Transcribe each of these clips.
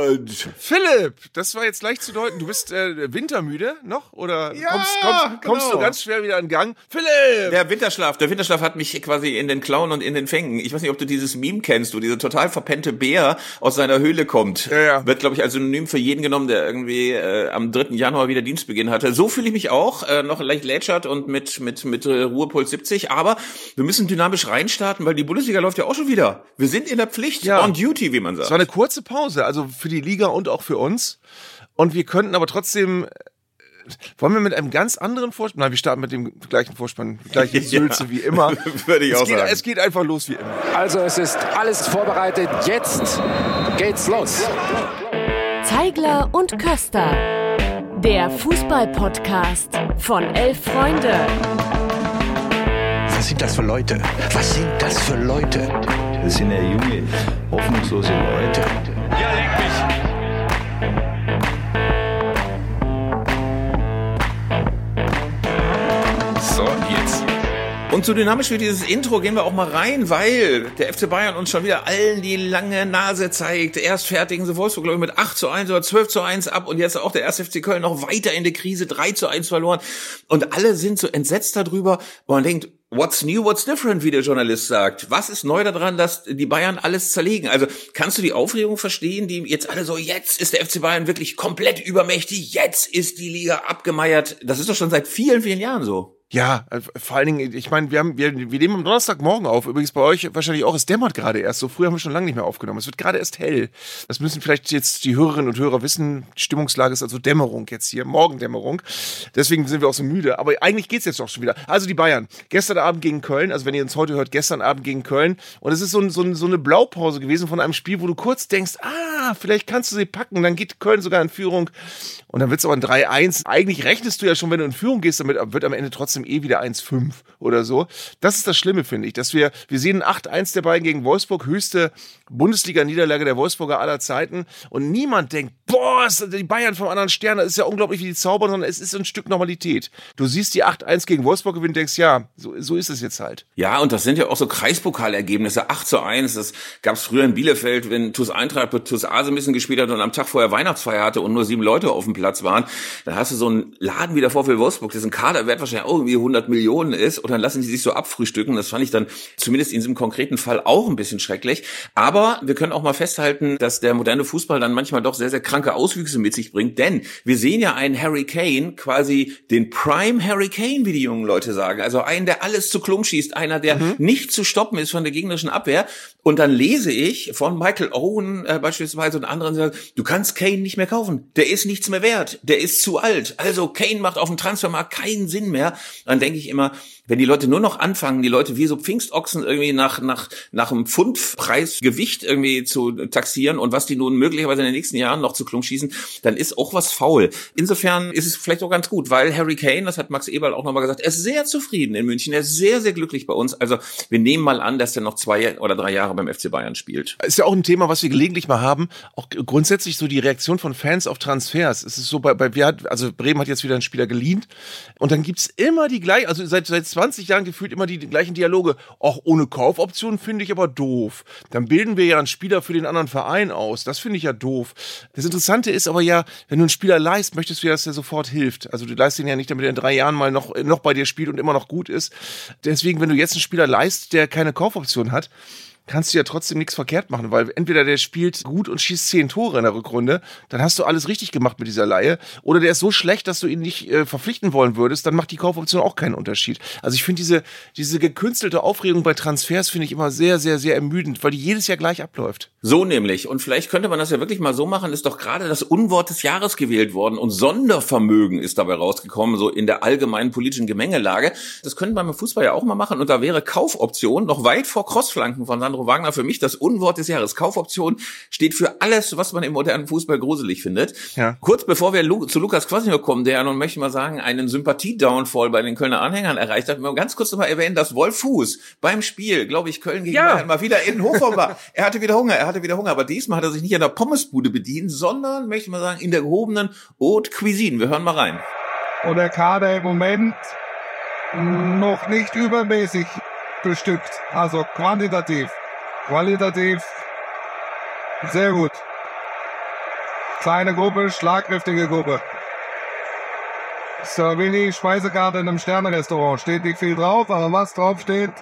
Philipp, das war jetzt leicht zu deuten. Du bist wintermüde noch? Oder Ja, kommst du ganz schwer wieder in Gang? Philipp! Der Winterschlaf hat mich quasi in den Klauen und in den Fängen. Ich weiß nicht, ob du dieses Meme kennst, wo dieser total verpennte Bär aus seiner Höhle kommt. Ja. Wird, glaube ich, als Synonym für jeden genommen, der irgendwie am 3. Januar wieder Dienstbeginn hatte. So fühle ich mich auch, noch leicht lätschert und mit Ruhepuls 70. Aber wir müssen dynamisch reinstarten, weil die Bundesliga läuft ja auch schon wieder. Wir sind in der Pflicht, on duty, wie man sagt. Es war eine kurze Pause, also für die Liga und auch für uns. Und wir könnten aber trotzdem... Wollen wir mit einem ganz anderen Vorspann? Nein, wir starten mit dem gleichen Vorspann, gleiche Sülze wie immer. Würde ich auch sagen. Es geht einfach los wie immer. Also es ist alles vorbereitet. Jetzt geht's los. Zeigler und Köster. Der Fußball-Podcast von 11 Freunde. Was sind das für Leute? Was sind das für Leute? Das sind ja junge, hoffnungslose Leute. Ja, leck mich. So, jetzt. Und so dynamisch wie dieses Intro gehen wir auch mal rein, weil der FC Bayern uns schon wieder allen die lange Nase zeigt. Erst fertigen sie Wolfsburg, glaube ich, mit 8:1 oder 12:1 ab und jetzt auch der 1. FC Köln noch weiter in der Krise, 3:1 verloren. Und alle sind so entsetzt darüber, wo man denkt, what's new, what's different, wie der Journalist sagt. Was ist neu daran, dass die Bayern alles zerlegen? Also kannst du die Aufregung verstehen, die jetzt alle so, jetzt ist der FC Bayern wirklich komplett übermächtig, jetzt ist die Liga abgemeiert. Das ist doch schon seit vielen, vielen Jahren so. Ja, vor allen Dingen, ich meine, wir nehmen am Donnerstagmorgen auf, übrigens bei euch wahrscheinlich auch, es dämmert gerade erst, so früh haben wir schon lange nicht mehr aufgenommen, es wird gerade erst hell. Das müssen vielleicht jetzt die Hörerinnen und Hörer wissen, die Stimmungslage ist also Dämmerung jetzt hier, Morgendämmerung, deswegen sind wir auch so müde, aber eigentlich geht's jetzt doch schon wieder. Also die Bayern, gestern Abend gegen Köln, also wenn ihr uns heute hört, gestern Abend gegen Köln und es ist so eine Blaupause gewesen von einem Spiel, wo du kurz denkst, vielleicht kannst du sie packen, dann geht Köln sogar in Führung und dann wird's aber ein 3:1. Eigentlich rechnest du ja schon, wenn du in Führung gehst, damit wird am Ende trotzdem wieder 1:5 oder so. Das ist das Schlimme, finde ich, dass wir sehen 8:1 der Bayern gegen Wolfsburg, höchste Bundesliga-Niederlage der Wolfsburger aller Zeiten und niemand denkt, die Bayern vom anderen Stern, das ist ja unglaublich, wie die zaubern, sondern es ist ein Stück Normalität. Du siehst die 8:1 gegen Wolfsburg gewinnen und denkst, ja, so ist es jetzt halt. Ja, und das sind ja auch so Kreispokalergebnisse, 8:1, das gab's früher in Bielefeld, wenn TuS Eintracht mit TuS Ase ein bisschen gespielt hat und am Tag vorher Weihnachtsfeier hatte und nur 7 Leute auf dem Platz waren, dann hast du so einen Laden wie der VfL Wolfsburg, dessen Kaderwert wahrscheinlich auch irgendwie 100 Millionen ist und dann lassen die sich so abfrühstücken. Das fand ich dann zumindest in diesem konkreten Fall auch ein bisschen schrecklich. Aber wir können auch mal festhalten, dass der moderne Fußball dann manchmal doch sehr, sehr kranke Auswüchse mit sich bringt, denn wir sehen ja einen Harry Kane, quasi den Prime Harry Kane, wie die jungen Leute sagen. Also einen, der alles zu Klump schießt, einer, der nicht zu stoppen ist von der gegnerischen Abwehr. Und dann lese ich von Michael Owen beispielsweise und anderen, du kannst Kane nicht mehr kaufen. Der ist nichts mehr wert. Der ist zu alt. Also Kane macht auf dem Transfermarkt keinen Sinn mehr. Dann denke ich immer, wenn die Leute nur noch anfangen, die Leute wie so Pfingstochsen irgendwie nach einem Pfundpreis Gewicht irgendwie zu taxieren und was die nun möglicherweise in den nächsten Jahren noch zu Klump schießen, dann ist auch was faul. Insofern ist es vielleicht auch ganz gut, weil Harry Kane, das hat Max Eberl auch nochmal gesagt, er ist sehr zufrieden in München, er ist sehr, sehr glücklich bei uns. Also wir nehmen mal an, dass er noch 2 oder 3 Jahre beim FC Bayern spielt. Ist ja auch ein Thema, was wir gelegentlich mal haben, auch grundsätzlich so die Reaktion von Fans auf Transfers. Es ist so, also Bremen hat jetzt wieder einen Spieler geliehen und dann gibt's immer die gleichen, also seit 20 Jahren gefühlt immer die gleichen Dialoge. Auch ohne Kaufoption finde ich aber doof. Dann bilden wir ja einen Spieler für den anderen Verein aus. Das finde ich ja doof. Das Interessante ist aber ja, wenn du einen Spieler leihst, möchtest du ja, dass der sofort hilft. Also du leihst ihn ja nicht, damit er in 3 Jahren mal noch bei dir spielt und immer noch gut ist. Deswegen, wenn du jetzt einen Spieler leihst, der keine Kaufoption hat, kannst du ja trotzdem nichts verkehrt machen, weil entweder der spielt gut und schießt 10 Tore in der Rückrunde, dann hast du alles richtig gemacht mit dieser Leihe, oder der ist so schlecht, dass du ihn nicht verpflichten wollen würdest, dann macht die Kaufoption auch keinen Unterschied. Also ich finde diese gekünstelte Aufregung bei Transfers finde ich immer sehr, sehr, sehr ermüdend, weil die jedes Jahr gleich abläuft. So nämlich. Und vielleicht könnte man das ja wirklich mal so machen, ist doch gerade das Unwort des Jahres gewählt worden und Sondervermögen ist dabei rausgekommen, so in der allgemeinen politischen Gemengelage. Das könnte man beim Fußball ja auch mal machen und da wäre Kaufoption noch weit vor Crossflanken von Sandro Wagner für mich das Unwort des Jahres. Kaufoption steht für alles, was man im modernen Fußball gruselig findet. Ja. Kurz bevor wir zu Lukas Kwasniok kommen, der ja nun, möchte ich mal sagen, einen Sympathie-Downfall bei den Kölner Anhängern erreicht hat, wir ganz kurz noch mal erwähnen, dass Wolf Fuß beim Spiel, glaube ich, Köln gegen Bayern mal wieder in Hochform war. Er hatte wieder Hunger, aber diesmal hat er sich nicht an der Pommesbude bedient, sondern, möchte ich mal sagen, in der gehobenen Haute Cuisine. Wir hören mal rein. Und der Kader im Moment noch nicht übermäßig bestückt, also qualitativ sehr gut. Kleine Gruppe, schlagkräftige Gruppe. Servini, Speisekarte in einem Sterne-Restaurant. Steht nicht viel drauf, aber was draufsteht,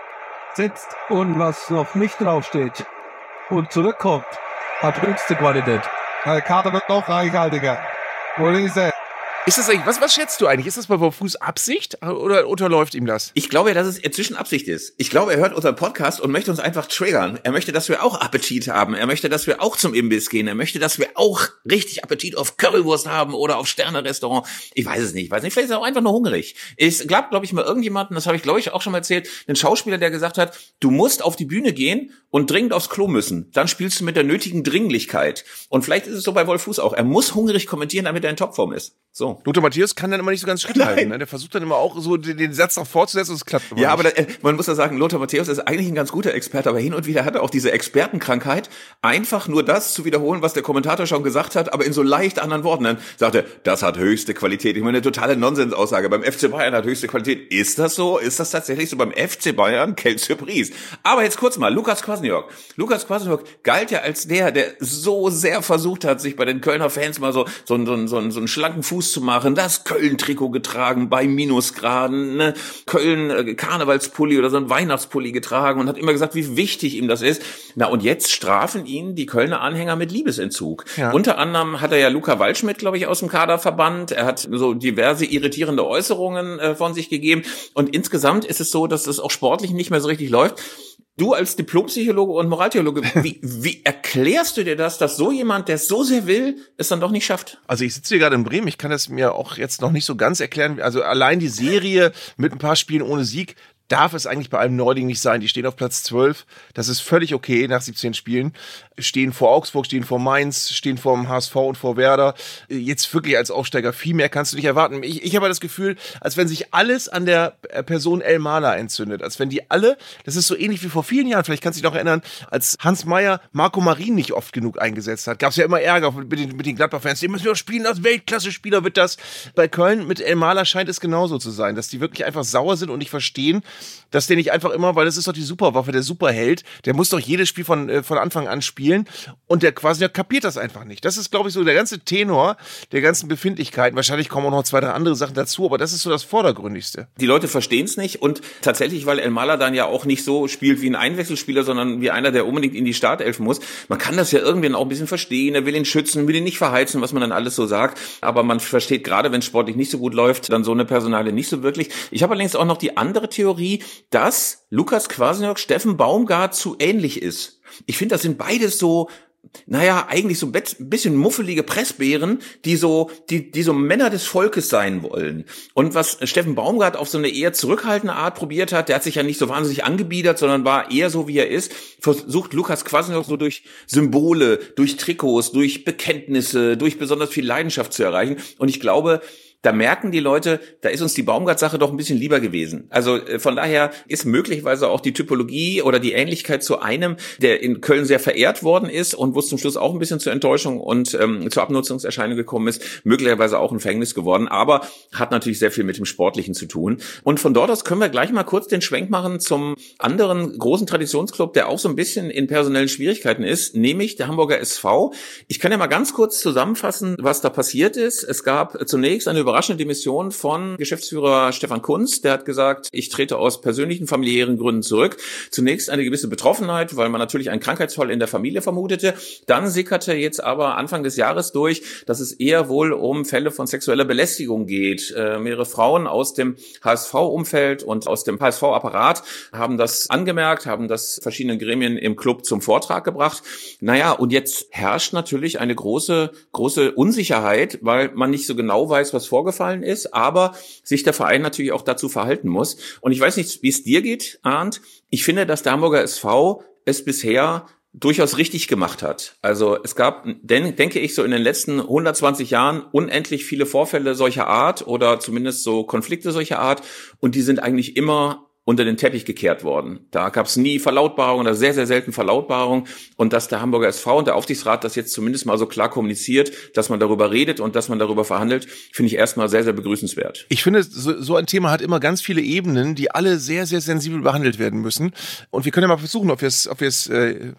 sitzt. Und was noch nicht draufsteht und zurückkommt, hat höchste Qualität. Die Karte wird noch reichhaltiger. Police. Ist das eigentlich, was schätzt du eigentlich? Ist das bei Fuß Absicht oder unterläuft ihm das? Ich glaube ja, dass es inzwischen Absicht ist. Ich glaube, er hört unseren Podcast und möchte uns einfach triggern. Er möchte, dass wir auch Appetit haben. Er möchte, dass wir auch zum Imbiss gehen. Er möchte, dass wir auch richtig Appetit auf Currywurst haben oder auf Sterne-Restaurant. Ich weiß es nicht. Vielleicht ist er auch einfach nur hungrig. Es gab, glaube ich, mal irgendjemanden, das habe ich, glaube ich, auch schon mal erzählt, einen Schauspieler, der gesagt hat, du musst auf die Bühne gehen und dringend aufs Klo müssen. Dann spielst du mit der nötigen Dringlichkeit. Und vielleicht ist es so bei Wolf Fuß auch. Er muss hungrig kommentieren, damit er in Topform ist. So. Lothar Matthäus kann dann immer nicht so ganz Schritt halten. Ne? Der versucht dann immer auch so den Satz noch fortzusetzen und es klappt immer Ja, nicht. aber man muss ja sagen, Lothar Matthäus ist eigentlich ein ganz guter Experte, aber hin und wieder hat er auch diese Expertenkrankheit, einfach nur das zu wiederholen, was der Kommentator schon gesagt hat, aber in so leicht anderen Worten. Dann sagt er, das hat höchste Qualität. Ich meine, eine totale Nonsensaussage. Beim FC Bayern hat höchste Qualität. Ist das so? Ist das tatsächlich so beim FC Bayern? Quelle Surprise. Aber jetzt kurz mal, Lukas Kwasniok. Lukas Kwasniok galt ja als der so sehr versucht hat, sich bei den Kölner Fans mal so einen schlanken Fuß zu machen, das Köln-Trikot getragen bei Minusgraden, ne? Köln Karnevalspulli oder so ein Weihnachtspulli getragen und hat immer gesagt, wie wichtig ihm das ist. Na, und jetzt strafen ihn die Kölner Anhänger mit Liebesentzug. Ja. Unter anderem hat er ja Luca Waldschmidt, glaube ich, aus dem Kader verbannt. Er hat so diverse irritierende Äußerungen von sich gegeben. Und insgesamt ist es so, dass es auch sportlich nicht mehr so richtig läuft. Du als Diplompsychologe und Moraltheologe, wie erklärst du dir das, dass so jemand, der es so sehr will, es dann doch nicht schafft? Also ich sitze hier gerade in Bremen, ich kann das mir auch jetzt noch nicht so ganz erklären. Also allein die Serie mit ein paar Spielen ohne Sieg darf es eigentlich bei einem Neuling nicht sein. Die stehen auf Platz 12. Das ist völlig okay nach 17 Spielen. Stehen vor Augsburg, stehen vor Mainz, stehen vor dem HSV und vor Werder. Jetzt wirklich als Aufsteiger viel mehr kannst du nicht erwarten. Ich habe das Gefühl, als wenn sich alles an der Person Elmalah entzündet. Als wenn die alle, das ist so ähnlich wie vor vielen Jahren, vielleicht kannst du dich noch erinnern, als Hans Meyer Marco Marin nicht oft genug eingesetzt hat. Gab es ja immer Ärger mit den Gladbach-Fans. Die müssen ja spielen, als Weltklasse-Spieler wird das. Bei Köln mit Elmalah scheint es genauso zu sein, dass die wirklich einfach sauer sind und nicht verstehen, dass der nicht einfach immer, weil das ist doch die Superwaffe, der Superheld, der muss doch jedes Spiel von Anfang an spielen und der quasi kapiert das einfach nicht. Das ist, glaube ich, so der ganze Tenor der ganzen Befindlichkeiten. Wahrscheinlich kommen auch noch 2, 3 andere Sachen dazu, aber das ist so das Vordergründigste. Die Leute verstehen es nicht und tatsächlich, weil Elmalah dann ja auch nicht so spielt wie ein Einwechselspieler, sondern wie einer, der unbedingt in die Startelf muss. Man kann das ja irgendwie auch ein bisschen verstehen, er will ihn schützen, will ihn nicht verheizen, was man dann alles so sagt, aber man versteht gerade, wenn es sportlich nicht so gut läuft, dann so eine Personalie nicht so wirklich. Ich habe allerdings auch noch die andere Theorie, dass Lukas Kwasniok Steffen Baumgart zu ähnlich ist. Ich finde, das sind beides so, eigentlich so ein bisschen muffelige Pressbären, die so Männer des Volkes sein wollen. Und was Steffen Baumgart auf so eine eher zurückhaltende Art probiert hat, der hat sich ja nicht so wahnsinnig angebiedert, sondern war eher so, wie er ist, versucht Lukas Kwasniok so durch Symbole, durch Trikots, durch Bekenntnisse, durch besonders viel Leidenschaft zu erreichen. Und ich glaube, da merken die Leute, da ist uns die Baumgart-Sache doch ein bisschen lieber gewesen. Also von daher ist möglicherweise auch die Typologie oder die Ähnlichkeit zu einem, der in Köln sehr verehrt worden ist und wo es zum Schluss auch ein bisschen zur Enttäuschung und zur Abnutzungserscheinung gekommen ist, möglicherweise auch ein Verhängnis geworden, aber hat natürlich sehr viel mit dem Sportlichen zu tun. Und von dort aus können wir gleich mal kurz den Schwenk machen zum anderen großen Traditionsclub, der auch so ein bisschen in personellen Schwierigkeiten ist, nämlich der Hamburger SV. Ich kann ja mal ganz kurz zusammenfassen, was da passiert ist. Es gab zunächst eine überraschende Demission von Geschäftsführer Stefan Kunz. Der hat gesagt, ich trete aus persönlichen, familiären Gründen zurück. Zunächst eine gewisse Betroffenheit, weil man natürlich einen Krankheitsfall in der Familie vermutete. Dann sickerte jetzt aber Anfang des Jahres durch, dass es eher wohl um Fälle von sexueller Belästigung geht. Mehrere Frauen aus dem HSV-Umfeld und aus dem HSV-Apparat haben das angemerkt, haben das verschiedenen Gremien im Club zum Vortrag gebracht. Und jetzt herrscht natürlich eine große Unsicherheit, weil man nicht so genau weiß, was vorgefallen ist, aber sich der Verein natürlich auch dazu verhalten muss. Und ich weiß nicht, wie es dir geht, Arndt. Ich finde, dass der Hamburger SV es bisher durchaus richtig gemacht hat. Also es gab, denke ich, so in den letzten 120 Jahren unendlich viele Vorfälle solcher Art oder zumindest so Konflikte solcher Art und die sind eigentlich immer unter den Teppich gekehrt worden. Da gab es nie Verlautbarung oder sehr, sehr selten Verlautbarung. Und dass der Hamburger SV und der Aufsichtsrat das jetzt zumindest mal so klar kommuniziert, dass man darüber redet und dass man darüber verhandelt, finde ich erstmal sehr, sehr begrüßenswert. Ich finde, so ein Thema hat immer ganz viele Ebenen, die alle sehr, sehr sensibel behandelt werden müssen. Und wir können ja mal versuchen, ob wir es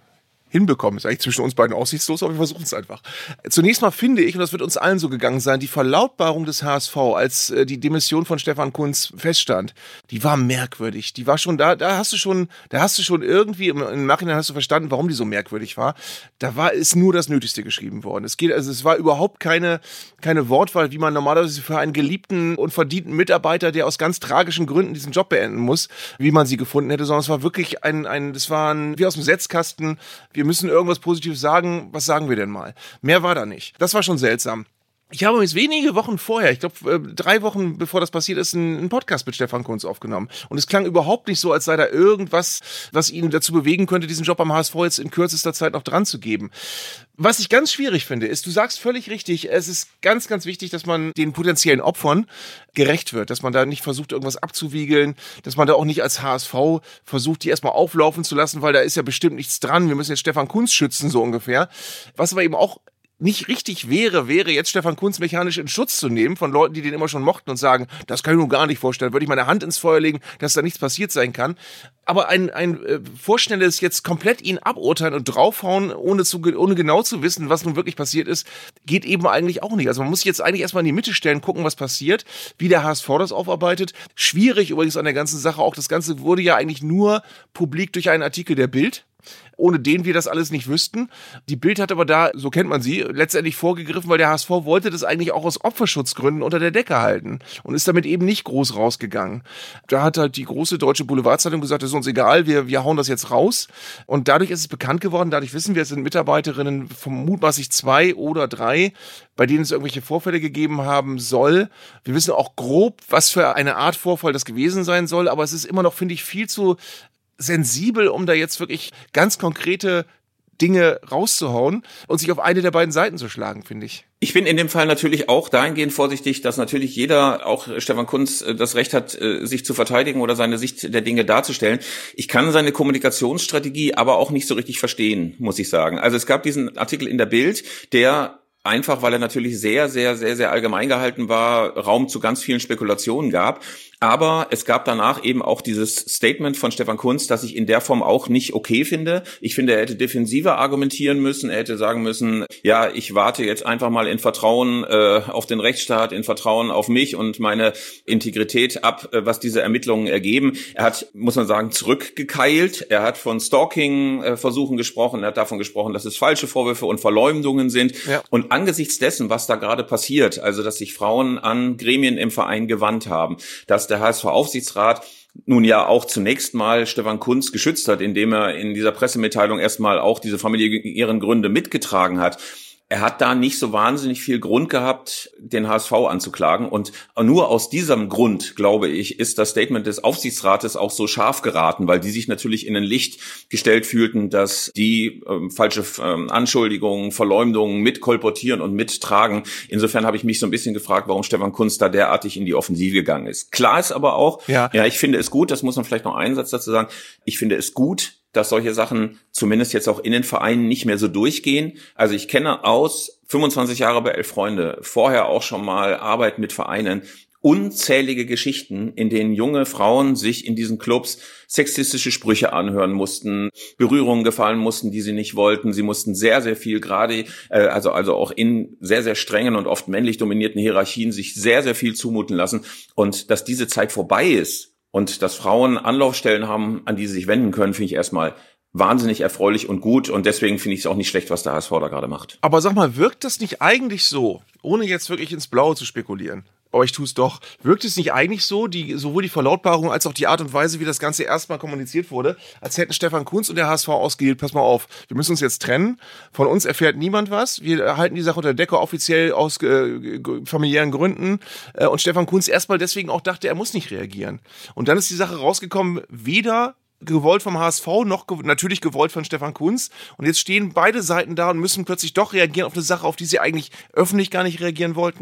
hinbekommen. Ist eigentlich zwischen uns beiden aussichtslos, aber wir versuchen es einfach. Zunächst mal finde ich, und das wird uns allen so gegangen sein, die Verlautbarung des HSV, als die Demission von Stefan Kuntz feststand, die war merkwürdig. Die war schon da hast du schon irgendwie, im Nachhinein hast du verstanden, warum die so merkwürdig war. Ist nur das Nötigste geschrieben worden. Es war überhaupt keine Wortwahl, wie man normalerweise für einen geliebten und verdienten Mitarbeiter, der aus ganz tragischen Gründen diesen Job beenden muss, wie man sie gefunden hätte, sondern es war wirklich das war wie aus dem Setzkasten. Wir müssen irgendwas Positives sagen. Was sagen wir denn mal? Mehr war da nicht. Das war schon seltsam. Ich habe jetzt wenige Wochen vorher, ich glaube 3 Wochen bevor das passiert ist, einen Podcast mit Stefan Kuntz aufgenommen. Und es klang überhaupt nicht so, als sei da irgendwas, was ihn dazu bewegen könnte, diesen Job am HSV jetzt in kürzester Zeit noch dran zu geben. Was ich ganz schwierig finde, ist, du sagst völlig richtig, es ist ganz, ganz wichtig, dass man den potenziellen Opfern gerecht wird, dass man da nicht versucht, irgendwas abzuwiegeln, dass man da auch nicht als HSV versucht, die erstmal auflaufen zu lassen, weil da ist ja bestimmt nichts dran, wir müssen jetzt Stefan Kuntz schützen, so ungefähr. Was aber eben auch nicht richtig wäre jetzt Stefan Kuntz mechanisch in Schutz zu nehmen von Leuten, die den immer schon mochten und sagen, das kann ich mir gar nicht vorstellen, würde ich meine Hand ins Feuer legen, dass da nichts passiert sein kann. Aber ein vorschnelles jetzt komplett ihn aburteilen und draufhauen, ohne genau zu wissen, was nun wirklich passiert ist, geht eben eigentlich auch nicht. Also man muss sich jetzt eigentlich erstmal in die Mitte stellen, gucken, was passiert, wie der HSV das aufarbeitet. Schwierig übrigens an der ganzen Sache auch, das Ganze wurde ja eigentlich nur publik durch einen Artikel der Bild, ohne den wir das alles nicht wüssten. Die Bild hat aber da, so kennt man sie, letztendlich vorgegriffen, weil der HSV wollte das eigentlich auch aus Opferschutzgründen unter der Decke halten und ist damit eben nicht groß rausgegangen. Da hat halt die große deutsche Boulevardzeitung gesagt, das ist uns egal, wir hauen das jetzt raus. Und dadurch ist es bekannt geworden, dadurch wissen wir, es sind Mitarbeiterinnen, mutmaßlich 2 oder 3, bei denen es irgendwelche Vorfälle gegeben haben soll. Wir wissen auch grob, was für eine Art Vorfall das gewesen sein soll, aber es ist immer noch, finde ich, viel zu sensibel, um da jetzt wirklich ganz konkrete Dinge rauszuhauen und sich auf eine der beiden Seiten zu schlagen, finde ich. Ich bin in dem Fall natürlich auch dahingehend vorsichtig, dass natürlich jeder, auch Stefan Kuntz, das Recht hat, sich zu verteidigen oder seine Sicht der Dinge darzustellen. Ich kann seine Kommunikationsstrategie aber auch nicht so richtig verstehen, muss ich sagen. Also es gab diesen Artikel in der Bild, der einfach, weil er natürlich sehr, sehr, sehr, sehr allgemein gehalten war, Raum zu ganz vielen Spekulationen gab. Aber es gab danach eben auch dieses Statement von Stefan Kuntz, das ich in der Form auch nicht okay finde. Ich finde, er hätte defensiver argumentieren müssen. Er hätte sagen müssen, ja, ich warte jetzt einfach mal in Vertrauen auf den Rechtsstaat, in Vertrauen auf mich und meine Integrität ab, was diese Ermittlungen ergeben. Er hat, muss man sagen, zurückgekeilt. Er hat von Stalking-Versuchen gesprochen. Er hat davon gesprochen, dass es falsche Vorwürfe und Verleumdungen sind. Ja. Und angesichts dessen, was da gerade passiert, also dass sich Frauen an Gremien im Verein gewandt haben, dass der HSV-Aufsichtsrat nun ja auch zunächst mal Stefan Kuntz geschützt hat, indem er in dieser Pressemitteilung erstmal auch diese familiären Gründe mitgetragen hat. Er hat da nicht so wahnsinnig viel Grund gehabt, den HSV anzuklagen. Und nur aus diesem Grund, glaube ich, ist das Statement des Aufsichtsrates auch so scharf geraten, weil die sich natürlich in ein Licht gestellt fühlten, dass die falsche Anschuldigungen, Verleumdungen mitkolportieren und mittragen. Insofern habe ich mich so ein bisschen gefragt, warum Stefan Kuntz da derartig in die Offensive gegangen ist. Klar ist aber auch, ja, ich finde es gut, das muss man vielleicht noch einen Satz dazu sagen, ich finde es gut, dass solche Sachen zumindest jetzt auch in den Vereinen nicht mehr so durchgehen. Also ich kenne aus 25 Jahre bei 11 Freunde, vorher auch schon mal Arbeit mit Vereinen, unzählige Geschichten, in denen junge Frauen sich in diesen Clubs sexistische Sprüche anhören mussten, Berührungen gefallen mussten, die sie nicht wollten. Sie mussten sehr, sehr viel also auch in sehr, sehr strengen und oft männlich dominierten Hierarchien sich sehr, sehr viel zumuten lassen. Und dass diese Zeit vorbei ist, und dass Frauen Anlaufstellen haben, an die sie sich wenden können, finde ich erstmal wahnsinnig erfreulich und gut. Und deswegen finde ich es auch nicht schlecht, was der HSV da gerade macht. Aber sag mal, wirkt das nicht eigentlich so, ohne jetzt wirklich ins Blaue zu spekulieren? Aber ich tue es doch. Wirkt es nicht eigentlich so, sowohl die Verlautbarung als auch die Art und Weise, wie das Ganze erstmal kommuniziert wurde, als hätten Stefan Kuntz und der HSV ausgewählt, pass mal auf, wir müssen uns jetzt trennen, von uns erfährt niemand was, wir halten die Sache unter Decke offiziell aus familiären Gründen und Stefan Kuntz erstmal deswegen auch dachte, er muss nicht reagieren. Und dann ist die Sache rausgekommen, weder gewollt vom HSV, noch natürlich gewollt von Stefan Kuntz. Und jetzt stehen beide Seiten da und müssen plötzlich doch reagieren auf eine Sache, auf die sie eigentlich öffentlich gar nicht reagieren wollten.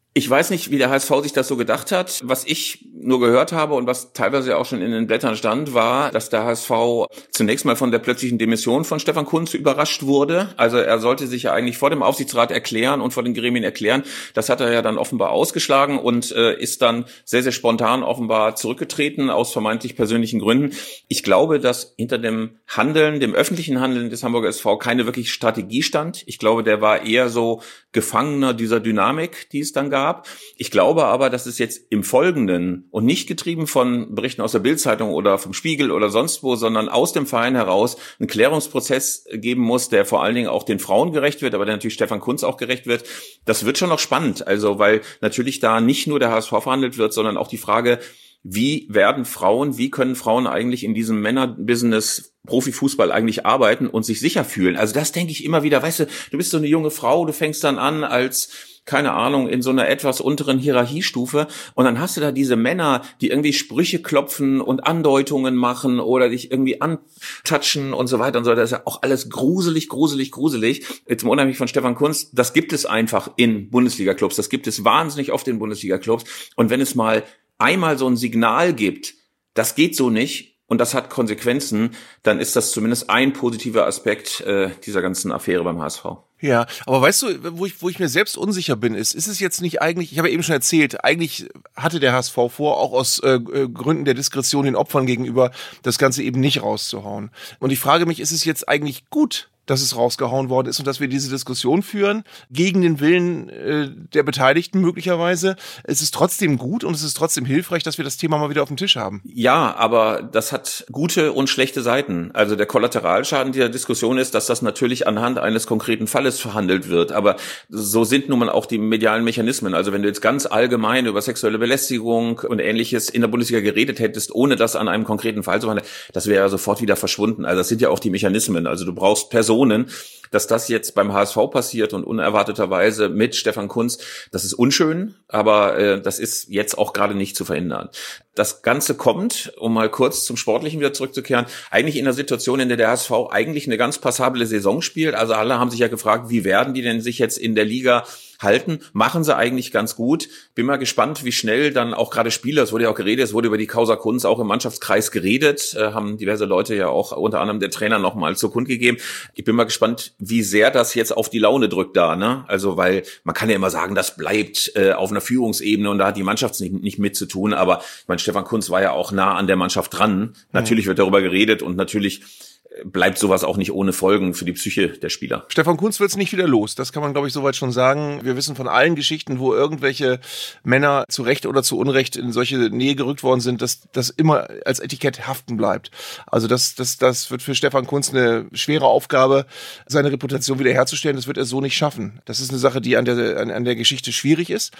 Ich weiß nicht, wie der HSV sich das so gedacht hat. Was ich nur gehört habe und was teilweise auch schon in den Blättern stand, war, dass der HSV zunächst mal von der plötzlichen Demission von Stefan Kuntz überrascht wurde. Also er sollte sich ja eigentlich vor dem Aufsichtsrat erklären und vor den Gremien erklären. Das hat er ja dann offenbar ausgeschlagen und ist dann sehr, sehr spontan offenbar zurückgetreten aus vermeintlich persönlichen Gründen. Ich glaube, dass hinter dem Handeln, dem öffentlichen Handeln des Hamburger SV keine wirkliche Strategie stand. Ich glaube, der war eher so Gefangener dieser Dynamik, die es dann gab. Ich glaube aber, dass es jetzt im Folgenden und nicht getrieben von Berichten aus der Bild-Zeitung oder vom Spiegel oder sonst wo, sondern aus dem Verein heraus einen Klärungsprozess geben muss, der vor allen Dingen auch den Frauen gerecht wird, aber der natürlich Stefan Kuntz auch gerecht wird. Das wird schon noch spannend, also weil natürlich da nicht nur der HSV verhandelt wird, sondern auch die Frage, wie können Frauen eigentlich in diesem Männerbusiness Profifußball eigentlich arbeiten und sich sicher fühlen? Also das denke ich immer wieder, weißt du bist so eine junge Frau, du fängst dann an als, keine Ahnung, in so einer etwas unteren Hierarchiestufe und dann hast du da diese Männer, die irgendwie Sprüche klopfen und Andeutungen machen oder dich irgendwie antatschen und so weiter und so weiter. Das ist ja auch alles gruselig. Jetzt unheimlich von Stefan Kuntz, das gibt es einfach in Bundesliga-Clubs, das gibt es wahnsinnig oft in Bundesliga-Clubs und wenn es mal einmal so ein Signal gibt, das geht so nicht und das hat Konsequenzen, dann ist das zumindest ein positiver Aspekt dieser ganzen Affäre beim HSV. Ja, aber weißt du, wo ich mir selbst unsicher bin, ist es jetzt nicht eigentlich, ich habe ja eben schon erzählt, eigentlich hatte der HSV vor, auch aus Gründen der Diskretion den Opfern gegenüber, das Ganze eben nicht rauszuhauen. Und ich frage mich, ist es jetzt eigentlich gut, dass es rausgehauen worden ist und dass wir diese Diskussion führen, gegen den Willen der Beteiligten möglicherweise. Es ist trotzdem gut und es ist trotzdem hilfreich, dass wir das Thema mal wieder auf dem Tisch haben. Ja, aber das hat gute und schlechte Seiten. Also der Kollateralschaden dieser Diskussion ist, dass das natürlich anhand eines konkreten Falles verhandelt wird. Aber so sind nun mal auch die medialen Mechanismen. Also wenn du jetzt ganz allgemein über sexuelle Belästigung und Ähnliches in der Bundesliga geredet hättest, ohne das an einem konkreten Fall zu handeln, das wäre ja sofort wieder verschwunden. Also das sind ja auch die Mechanismen. Also du brauchst Personen, dass das jetzt beim HSV passiert und unerwarteterweise mit Stefan Kuntz, das ist unschön, aber das ist jetzt auch gerade nicht zu verhindern. Das Ganze kommt, um mal kurz zum Sportlichen wieder zurückzukehren, eigentlich in einer Situation, in der der HSV eigentlich eine ganz passable Saison spielt. Also alle haben sich ja gefragt, wie werden die denn sich jetzt in der Liga halten, machen sie eigentlich ganz gut. Bin mal gespannt, wie schnell dann auch gerade Spieler, es wurde ja auch geredet, es wurde über die Causa Kuntz auch im Mannschaftskreis geredet, haben diverse Leute ja auch, unter anderem der Trainer, nochmal zur kundgegeben. Ich bin mal gespannt, wie sehr das jetzt auf die Laune drückt da, ne? Also, weil man kann ja immer sagen, das bleibt auf einer Führungsebene und da hat die Mannschaft nicht mit zu tun, aber ich meine, Stefan Kuntz war ja auch nah an der Mannschaft dran. Natürlich wird darüber geredet und natürlich bleibt sowas auch nicht ohne Folgen für die Psyche der Spieler. Stefan Kuntz wird's nicht wieder los. Das kann man, glaube ich, soweit schon sagen. Wir wissen von allen Geschichten, wo irgendwelche Männer zu Recht oder zu Unrecht in solche Nähe gerückt worden sind, dass das immer als Etikett haften bleibt. Also das wird für Stefan Kuntz eine schwere Aufgabe, seine Reputation wiederherzustellen. Das wird er so nicht schaffen. Das ist eine Sache, die an der Geschichte schwierig ist,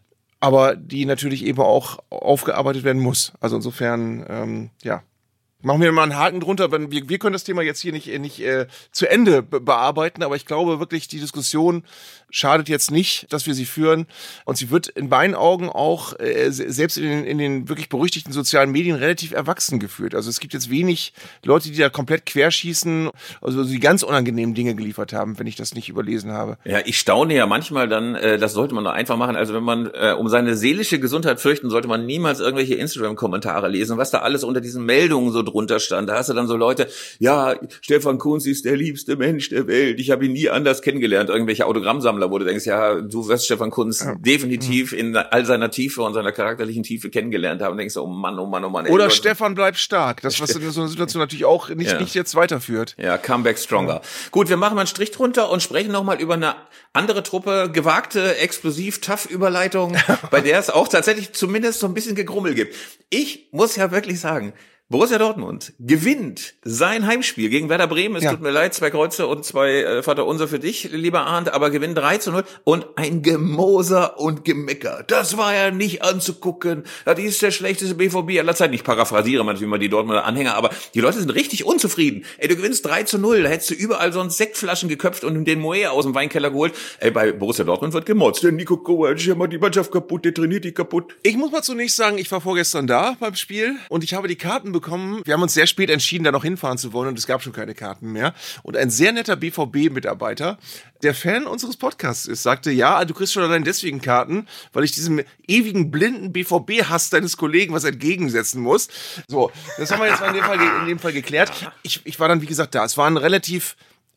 aber die natürlich eben auch aufgearbeitet werden muss. Also insofern, ja. Machen wir mal einen Haken drunter, wenn wir können das Thema jetzt hier nicht zu Ende bearbeiten, aber ich glaube wirklich, die Diskussion schadet jetzt nicht, dass wir sie führen und sie wird in meinen Augen auch selbst in den wirklich berüchtigten sozialen Medien relativ erwachsen geführt. Also es gibt jetzt wenig Leute, die da komplett querschießen, also die ganz unangenehmen Dinge geliefert haben, wenn ich das nicht überlesen habe. Ja, ich staune ja manchmal dann, das sollte man doch einfach machen, also wenn man um seine seelische Gesundheit fürchten, sollte man niemals irgendwelche Instagram-Kommentare lesen, was da alles unter diesen Meldungen so drunter stand. Da hast du dann so Leute, ja, Stefan Kuntz ist der liebste Mensch der Welt, ich habe ihn nie anders kennengelernt, irgendwelche Autogrammsammler, wo du denkst, ja, du wirst Stefan Kuntz definitiv in all seiner Tiefe und seiner charakterlichen Tiefe kennengelernt haben und denkst, oh Mann, oh Mann, oh Mann. Ey, oder Stefan bleibt stark, das was in so einer Situation natürlich auch nicht jetzt weiterführt. Ja, Comeback stronger. Gut, wir machen mal einen Strich drunter und sprechen nochmal über eine andere Truppe, gewagte, explosiv, tough Überleitung, bei der es auch tatsächlich zumindest so ein bisschen Gegrummel gibt. Ich muss ja wirklich sagen, Borussia Dortmund gewinnt sein Heimspiel gegen Werder Bremen. Es tut mir leid, 2 Kreuze und 2 Vaterunser für dich, lieber Arndt, aber gewinnen 3-0 und ein Gemoser und Gemecker. Das war ja nicht anzugucken. Das ist der schlechteste BVB aller Zeiten. Ich paraphrasiere natürlich mal die Dortmunder Anhänger, aber die Leute sind richtig unzufrieden. Ey, du gewinnst 3-0, da hättest du überall sonst Sektflaschen geköpft und den Moe aus dem Weinkeller geholt. Ey, bei Borussia Dortmund wird gemotzt. Der Nico Kovac macht die Mannschaft kaputt, der trainiert die kaputt. Ich muss mal zunächst sagen, ich war vorgestern da beim Spiel und ich habe die Karten bekommen bekommen. Wir haben uns sehr spät entschieden, da noch hinfahren zu wollen und es gab schon keine Karten mehr. Und ein sehr netter BVB-Mitarbeiter, der Fan unseres Podcasts ist, sagte, ja, du kriegst schon allein deswegen Karten, weil ich diesem ewigen blinden BVB-Hass deines Kollegen was entgegensetzen muss. So, das haben wir jetzt in dem Fall geklärt. Ich war dann, wie gesagt, da. Es war ein relativ,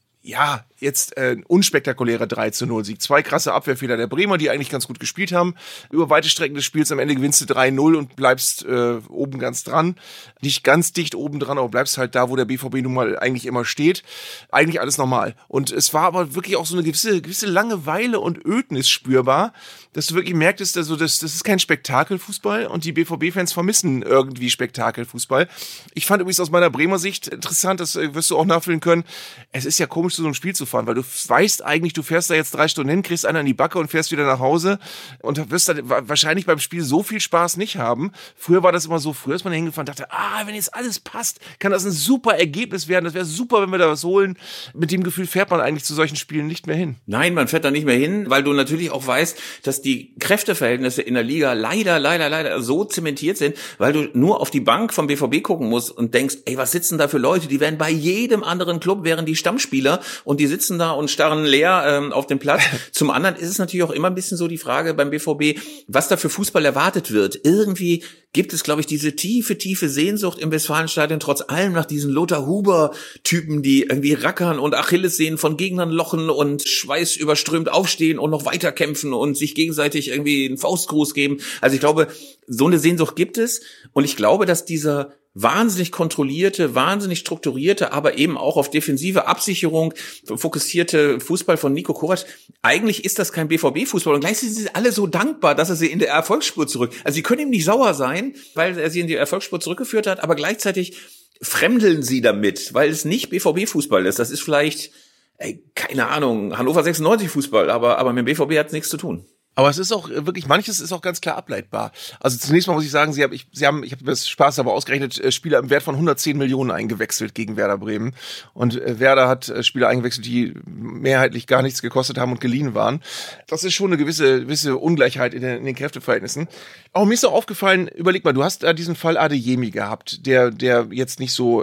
jetzt unspektakulärer 3-0-Sieg. 2 krasse Abwehrfehler der Bremer, die eigentlich ganz gut gespielt haben. Über weite Strecken des Spiels am Ende gewinnst du 3-0 und bleibst oben ganz dran. Nicht ganz dicht oben dran, aber bleibst halt da, wo der BVB nun mal eigentlich immer steht. Eigentlich alles normal. Und es war aber wirklich auch so eine gewisse Langeweile und Ödnis spürbar, dass du wirklich merktest, also das ist kein Spektakelfußball und die BVB-Fans vermissen irgendwie Spektakelfußball. Ich fand übrigens aus meiner Bremer Sicht interessant, das wirst du auch nachfühlen können, es ist ja komisch, zu so einem Spiel zu fahren, weil du weißt eigentlich, du fährst da jetzt 3 Stunden hin, kriegst einen an die Backe und fährst wieder nach Hause und wirst dann wahrscheinlich beim Spiel so viel Spaß nicht haben. Früher war das immer so, früher ist man da hingefahren und dachte, wenn jetzt alles passt, kann das ein super Ergebnis werden, das wäre super, wenn wir da was holen. Mit dem Gefühl fährt man eigentlich zu solchen Spielen nicht mehr hin. Nein, man fährt da nicht mehr hin, weil du natürlich auch weißt, dass die Kräfteverhältnisse in der Liga leider so zementiert sind, weil du nur auf die Bank vom BVB gucken musst und denkst, ey, was sitzen da für Leute? Die wären bei jedem anderen Club, wären die Stammspieler und die sitzen da und starren leer auf dem Platz. Zum anderen ist es natürlich auch immer ein bisschen so die Frage beim BVB, was da für Fußball erwartet wird. Irgendwie gibt es, glaube ich, diese tiefe Sehnsucht im Westfalenstadion, trotz allem nach diesen Lothar Huber-Typen, die irgendwie rackern und Achillessehnen von Gegnern lochen und schweißüberströmt aufstehen und noch weiterkämpfen und sich gegenseitig irgendwie einen Faustgruß geben. Also ich glaube, so eine Sehnsucht gibt es und ich glaube, dass dieser wahnsinnig kontrollierte, wahnsinnig strukturierte, aber eben auch auf defensive Absicherung fokussierte Fußball von Niko Kovac. Eigentlich ist das kein BVB-Fußball und gleichzeitig sind sie alle so dankbar, dass er sie in der Erfolgsspur sie können ihm nicht sauer sein, weil er sie in die Erfolgsspur zurückgeführt hat, aber gleichzeitig fremdeln sie damit, weil es nicht BVB-Fußball ist. Das ist vielleicht, keine Ahnung, Hannover 96 Fußball, aber mit dem BVB hat es nichts zu tun. Aber es ist auch wirklich, manches ist auch ganz klar ableitbar. Also zunächst mal muss ich sagen, ich habe das Spaß aber ausgerechnet, Spieler im Wert von 110 Millionen eingewechselt gegen Werder Bremen. Und Werder hat Spieler eingewechselt, die mehrheitlich gar nichts gekostet haben und geliehen waren. Das ist schon eine gewisse Ungleichheit in den Kräfteverhältnissen. Aber mir ist auch aufgefallen, überleg mal, du hast da diesen Fall Adeyemi gehabt, der jetzt nicht so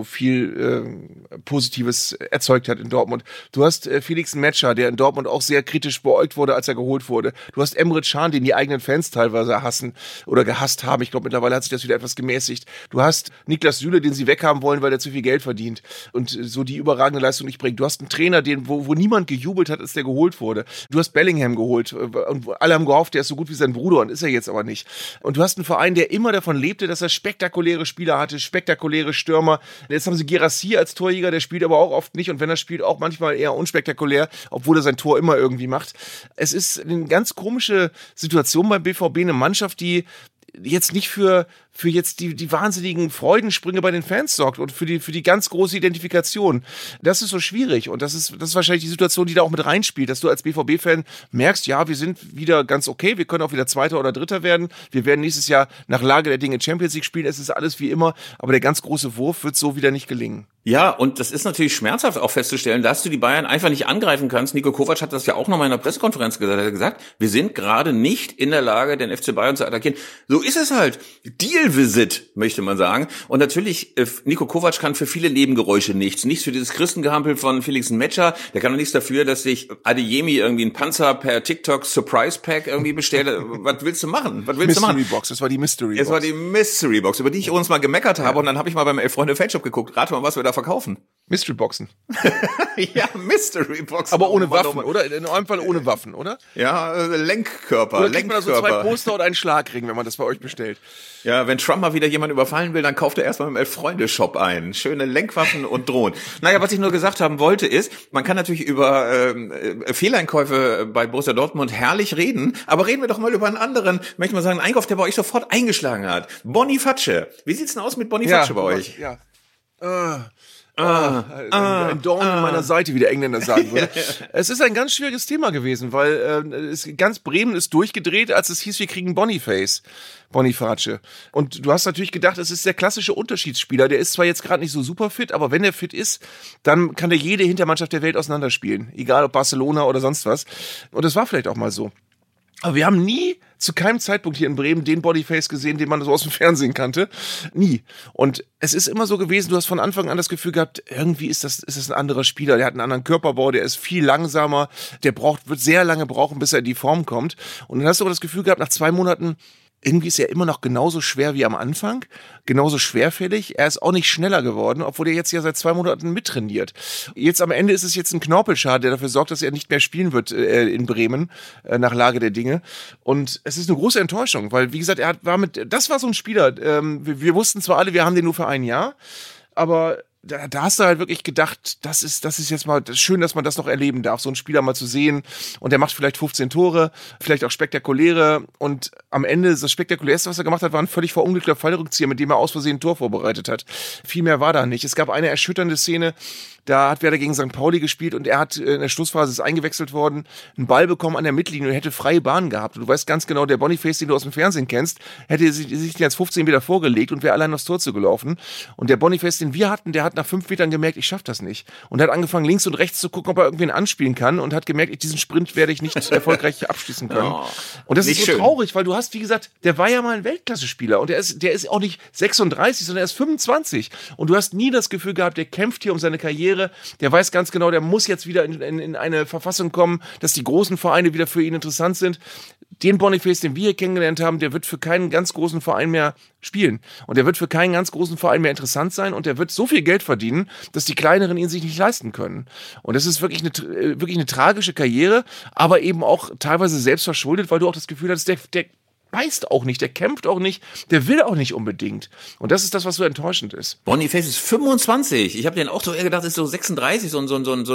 viel Positives erzeugt hat in Dortmund. Du hast Felix Metscher, der in Dortmund auch sehr kritisch beäugt wurde, als er geholt wurde. Du hast Emre Can, den die eigenen Fans teilweise hassen oder gehasst haben. Ich glaube, mittlerweile hat sich das wieder etwas gemäßigt. Du hast Niklas Süle, den sie weghaben wollen, weil der zu viel Geld verdient und so die überragende Leistung nicht bringt. Du hast einen Trainer, wo niemand gejubelt hat, als der geholt wurde. Du hast Bellingham geholt und alle haben gehofft, der ist so gut wie sein Bruder und ist er jetzt aber nicht. Und du hast einen Verein, der immer davon lebte, dass er spektakuläre Spieler hatte, spektakuläre Stürmer. Jetzt haben sie Guirassy als Torjäger, der spielt aber auch oft nicht und wenn er spielt, auch manchmal eher unspektakulär, obwohl er sein Tor immer irgendwie macht. Es ist eine ganz komische Situation beim BVB, eine Mannschaft, die jetzt nicht für jetzt die wahnsinnigen Freudensprünge bei den Fans sorgt und für die ganz große Identifikation. Das ist so schwierig und das ist wahrscheinlich die Situation, die da auch mit reinspielt, dass du als BVB-Fan merkst, ja, wir sind wieder ganz okay, wir können auch wieder Zweiter oder Dritter werden, wir werden nächstes Jahr nach Lage der Dinge Champions League spielen, es ist alles wie immer, aber der ganz große Wurf wird so wieder nicht gelingen. Ja, und das ist natürlich schmerzhaft auch festzustellen, dass du die Bayern einfach nicht angreifen kannst. Niko Kovac hat das ja auch nochmal in der Pressekonferenz gesagt. Er hat gesagt, wir sind gerade nicht in der Lage, den FC Bayern zu attackieren. So ist es halt. Deal-Visit, möchte man sagen. Und natürlich, Niko Kovac kann für viele Nebengeräusche nichts. Nichts für dieses Christengehampel von Felix Metscher. Der kann auch nichts dafür, dass sich Adeyemi irgendwie einen Panzer per TikTok Surprise Pack irgendwie bestellt. Was willst du machen? Mystery Box, das war die Mystery Box. Es war die Mystery Box, über die ich uns mal gemeckert habe. Und dann habe ich mal beim Elf-Freunde-Fanshop geguckt. Rate mal, was wir da verkaufen. Mystery Boxen. Ja, Mystery Boxen. Aber ohne Waffen, oder? In eurem Fall ohne Waffen, oder? Ja, Lenkkörper. Oder kriegt man da so 2 Poster und einen Schlagring, wenn man das bei euch bestellt? Ja, wenn Trump mal wieder jemand überfallen will, dann kauft er erstmal im Elf-Freunde-Shop ein. Schöne Lenkwaffen und Drohnen. Naja, was ich nur gesagt haben wollte ist, man kann natürlich über Fehleinkäufe bei Borussia Dortmund herrlich reden, aber reden wir doch mal über einen anderen, möchte mal sagen, einen Einkauf, der bei euch sofort eingeschlagen hat. Boniface. Wie sieht's denn aus mit Boniface bei euch? Ja. Ein Dorn in meiner Seite, wie der Engländer sagen würde. Es ist ein ganz schwieriges Thema gewesen, weil ganz Bremen ist durchgedreht, als es hieß, wir kriegen Boniface. Und du hast natürlich gedacht, es ist der klassische Unterschiedsspieler. Der ist zwar jetzt gerade nicht so super fit, aber wenn er fit ist, dann kann der jede Hintermannschaft der Welt auseinanderspielen. Egal ob Barcelona oder sonst was. Und das war vielleicht auch mal so. Aber wir haben nie zu keinem Zeitpunkt hier in Bremen den Boniface gesehen, den man so aus dem Fernsehen kannte. Nie. Und es ist immer so gewesen, du hast von Anfang an das Gefühl gehabt, irgendwie ist das ein anderer Spieler, der hat einen anderen Körperbau, der ist viel langsamer, wird sehr lange brauchen, bis er in die Form kommt. Und dann hast du aber das Gefühl gehabt, nach 2 Monaten, irgendwie ist er immer noch genauso schwer wie am Anfang, genauso schwerfällig. Er ist auch nicht schneller geworden, obwohl er jetzt ja seit 2 Monaten mittrainiert. Jetzt am Ende ist es jetzt ein Knorpelschaden, der dafür sorgt, dass er nicht mehr spielen wird in Bremen, nach Lage der Dinge. Und es ist eine große Enttäuschung, weil, wie gesagt, das war so ein Spieler, wir wussten zwar alle, wir haben den nur für 1 Jahr, aber da hast du halt wirklich gedacht, das ist jetzt mal schön, dass man das noch erleben darf, so einen Spieler mal zu sehen. Und der macht vielleicht 15 Tore, vielleicht auch spektakuläre. Und am Ende, das Spektakulärste, was er gemacht hat, war ein völlig verunglückter Fallrückzieher, mit dem er aus Versehen ein Tor vorbereitet hat. Viel mehr war da nicht. Es gab eine erschütternde Szene, da hat Werder gegen St. Pauli gespielt und er hat in der Schlussphase, ist eingewechselt worden, einen Ball bekommen an der Mittellinie und hätte freie Bahn gehabt. Und du weißt ganz genau, der Boniface, den du aus dem Fernsehen kennst, hätte sich den als 15 Meter vorgelegt und wäre allein aufs Tor zugelaufen. Und der Boniface, den wir hatten, der hat nach 5 Metern gemerkt, ich schaff das nicht. Und hat angefangen, links und rechts zu gucken, ob er irgendwen anspielen kann und hat gemerkt, diesen Sprint werde ich nicht erfolgreich abschließen können. Oh, und das ist so schön. Traurig, weil du hast, wie gesagt, der war ja mal ein Weltklasse-Spieler und der ist auch nicht 36, sondern er ist 25. Und du hast nie das Gefühl gehabt, der kämpft hier um seine Karriere, der weiß ganz genau, der muss jetzt wieder in eine Verfassung kommen, dass die großen Vereine wieder für ihn interessant sind. Den Boniface, den wir hier kennengelernt haben, der wird für keinen ganz großen Verein mehr spielen. Und der wird für keinen ganz großen Verein mehr interessant sein und der wird so viel Geld verdienen, dass die Kleineren ihn sich nicht leisten können. Und das ist wirklich eine tragische Karriere, aber eben auch teilweise selbst verschuldet, weil du auch das Gefühl hast, der beißt auch nicht, der kämpft auch nicht, der will auch nicht unbedingt. Und das ist das, was so enttäuschend ist. Boniface ist 25. Ich habe den auch so eher gedacht, ist so 36, so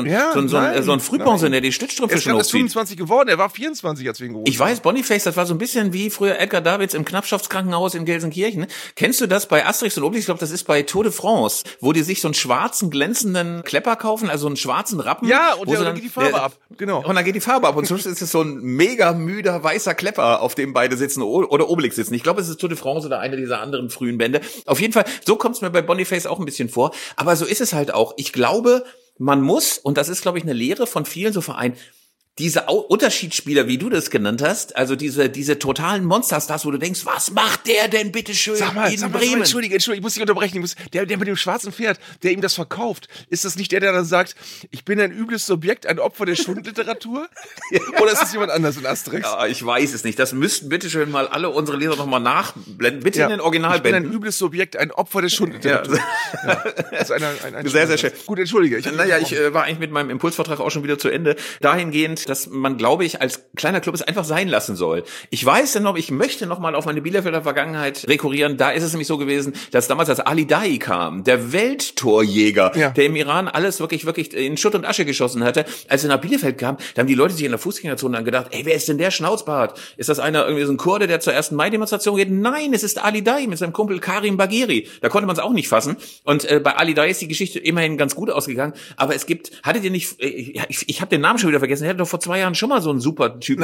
ein Frühpensionär, der die Stützstrümpfe schon hochzieht. Er ist 25 geworden, er war 24, als wir ihn geholt haben. Ich weiß, Boniface, das war so ein bisschen wie früher Edgar Davids im Knappschaftskrankenhaus in Gelsenkirchen. Kennst du das bei Asterix und Obelix? Ich glaube, das ist bei Tour de France, wo die sich so einen schwarzen, glänzenden Klepper kaufen, also einen schwarzen Rappen. Ja, und dann geht die Farbe ab. Genau. Und dann geht die Farbe ab. Und zum Schluss ist es so ein mega müder, weißer Klepper, auf dem beide sitzen oder Obelix sitzen. Ich glaube, es ist Tour de France oder eine dieser anderen frühen Bände. Auf jeden Fall, so kommt es mir bei Boniface auch ein bisschen vor. Aber so ist es halt auch. Ich glaube, man muss, und das ist, glaube ich, eine Lehre von vielen so Vereinen, diese Unterschiedsspieler, wie du das genannt hast, also diese totalen Monsterstars, wo du denkst, was macht der denn bitteschön in Bremen? Entschuldige, ich muss dich unterbrechen. Der mit dem schwarzen Pferd, der ihm das verkauft, ist das nicht der dann sagt, ich bin ein übles Subjekt, ein Opfer der Schundliteratur? Oder ist das jemand anders in Asterix? Ja, ich weiß es nicht. Das müssten bitteschön mal alle unsere Leser nochmal nachblenden. Bitte in den Originalbänden. Ich bin ein übles Subjekt, ein Opfer der Schundliteratur. Ja. Das ist ein sehr, sehr schön. Gut, entschuldige. Ich war eigentlich mit meinem Impulsvortrag auch schon wieder zu Ende. Dahingehend, dass man, glaube ich, als kleiner Club es einfach sein lassen soll. Ich möchte noch mal auf meine Bielefelder Vergangenheit rekurrieren. Da ist es nämlich so gewesen, dass damals, als Ali Daei kam, der Welttorjäger, der im Iran alles wirklich in Schutt und Asche geschossen hatte, als er nach Bielefeld kam, da haben die Leute sich in der Fußgängerzone dann gedacht, ey, wer ist denn der Schnauzbart? Ist das irgendwie so ein Kurde, der zur 1. Mai-Demonstration geht? Nein, es ist Ali Daei mit seinem Kumpel Karim Bagheri. Da konnte man es auch nicht fassen. Und bei Ali Daei ist die Geschichte immerhin ganz gut ausgegangen. Aber hattet ihr nicht, ich habe den Namen schon wieder vergessen, er hatte doch vor 2 Jahren schon mal so einen super Typen.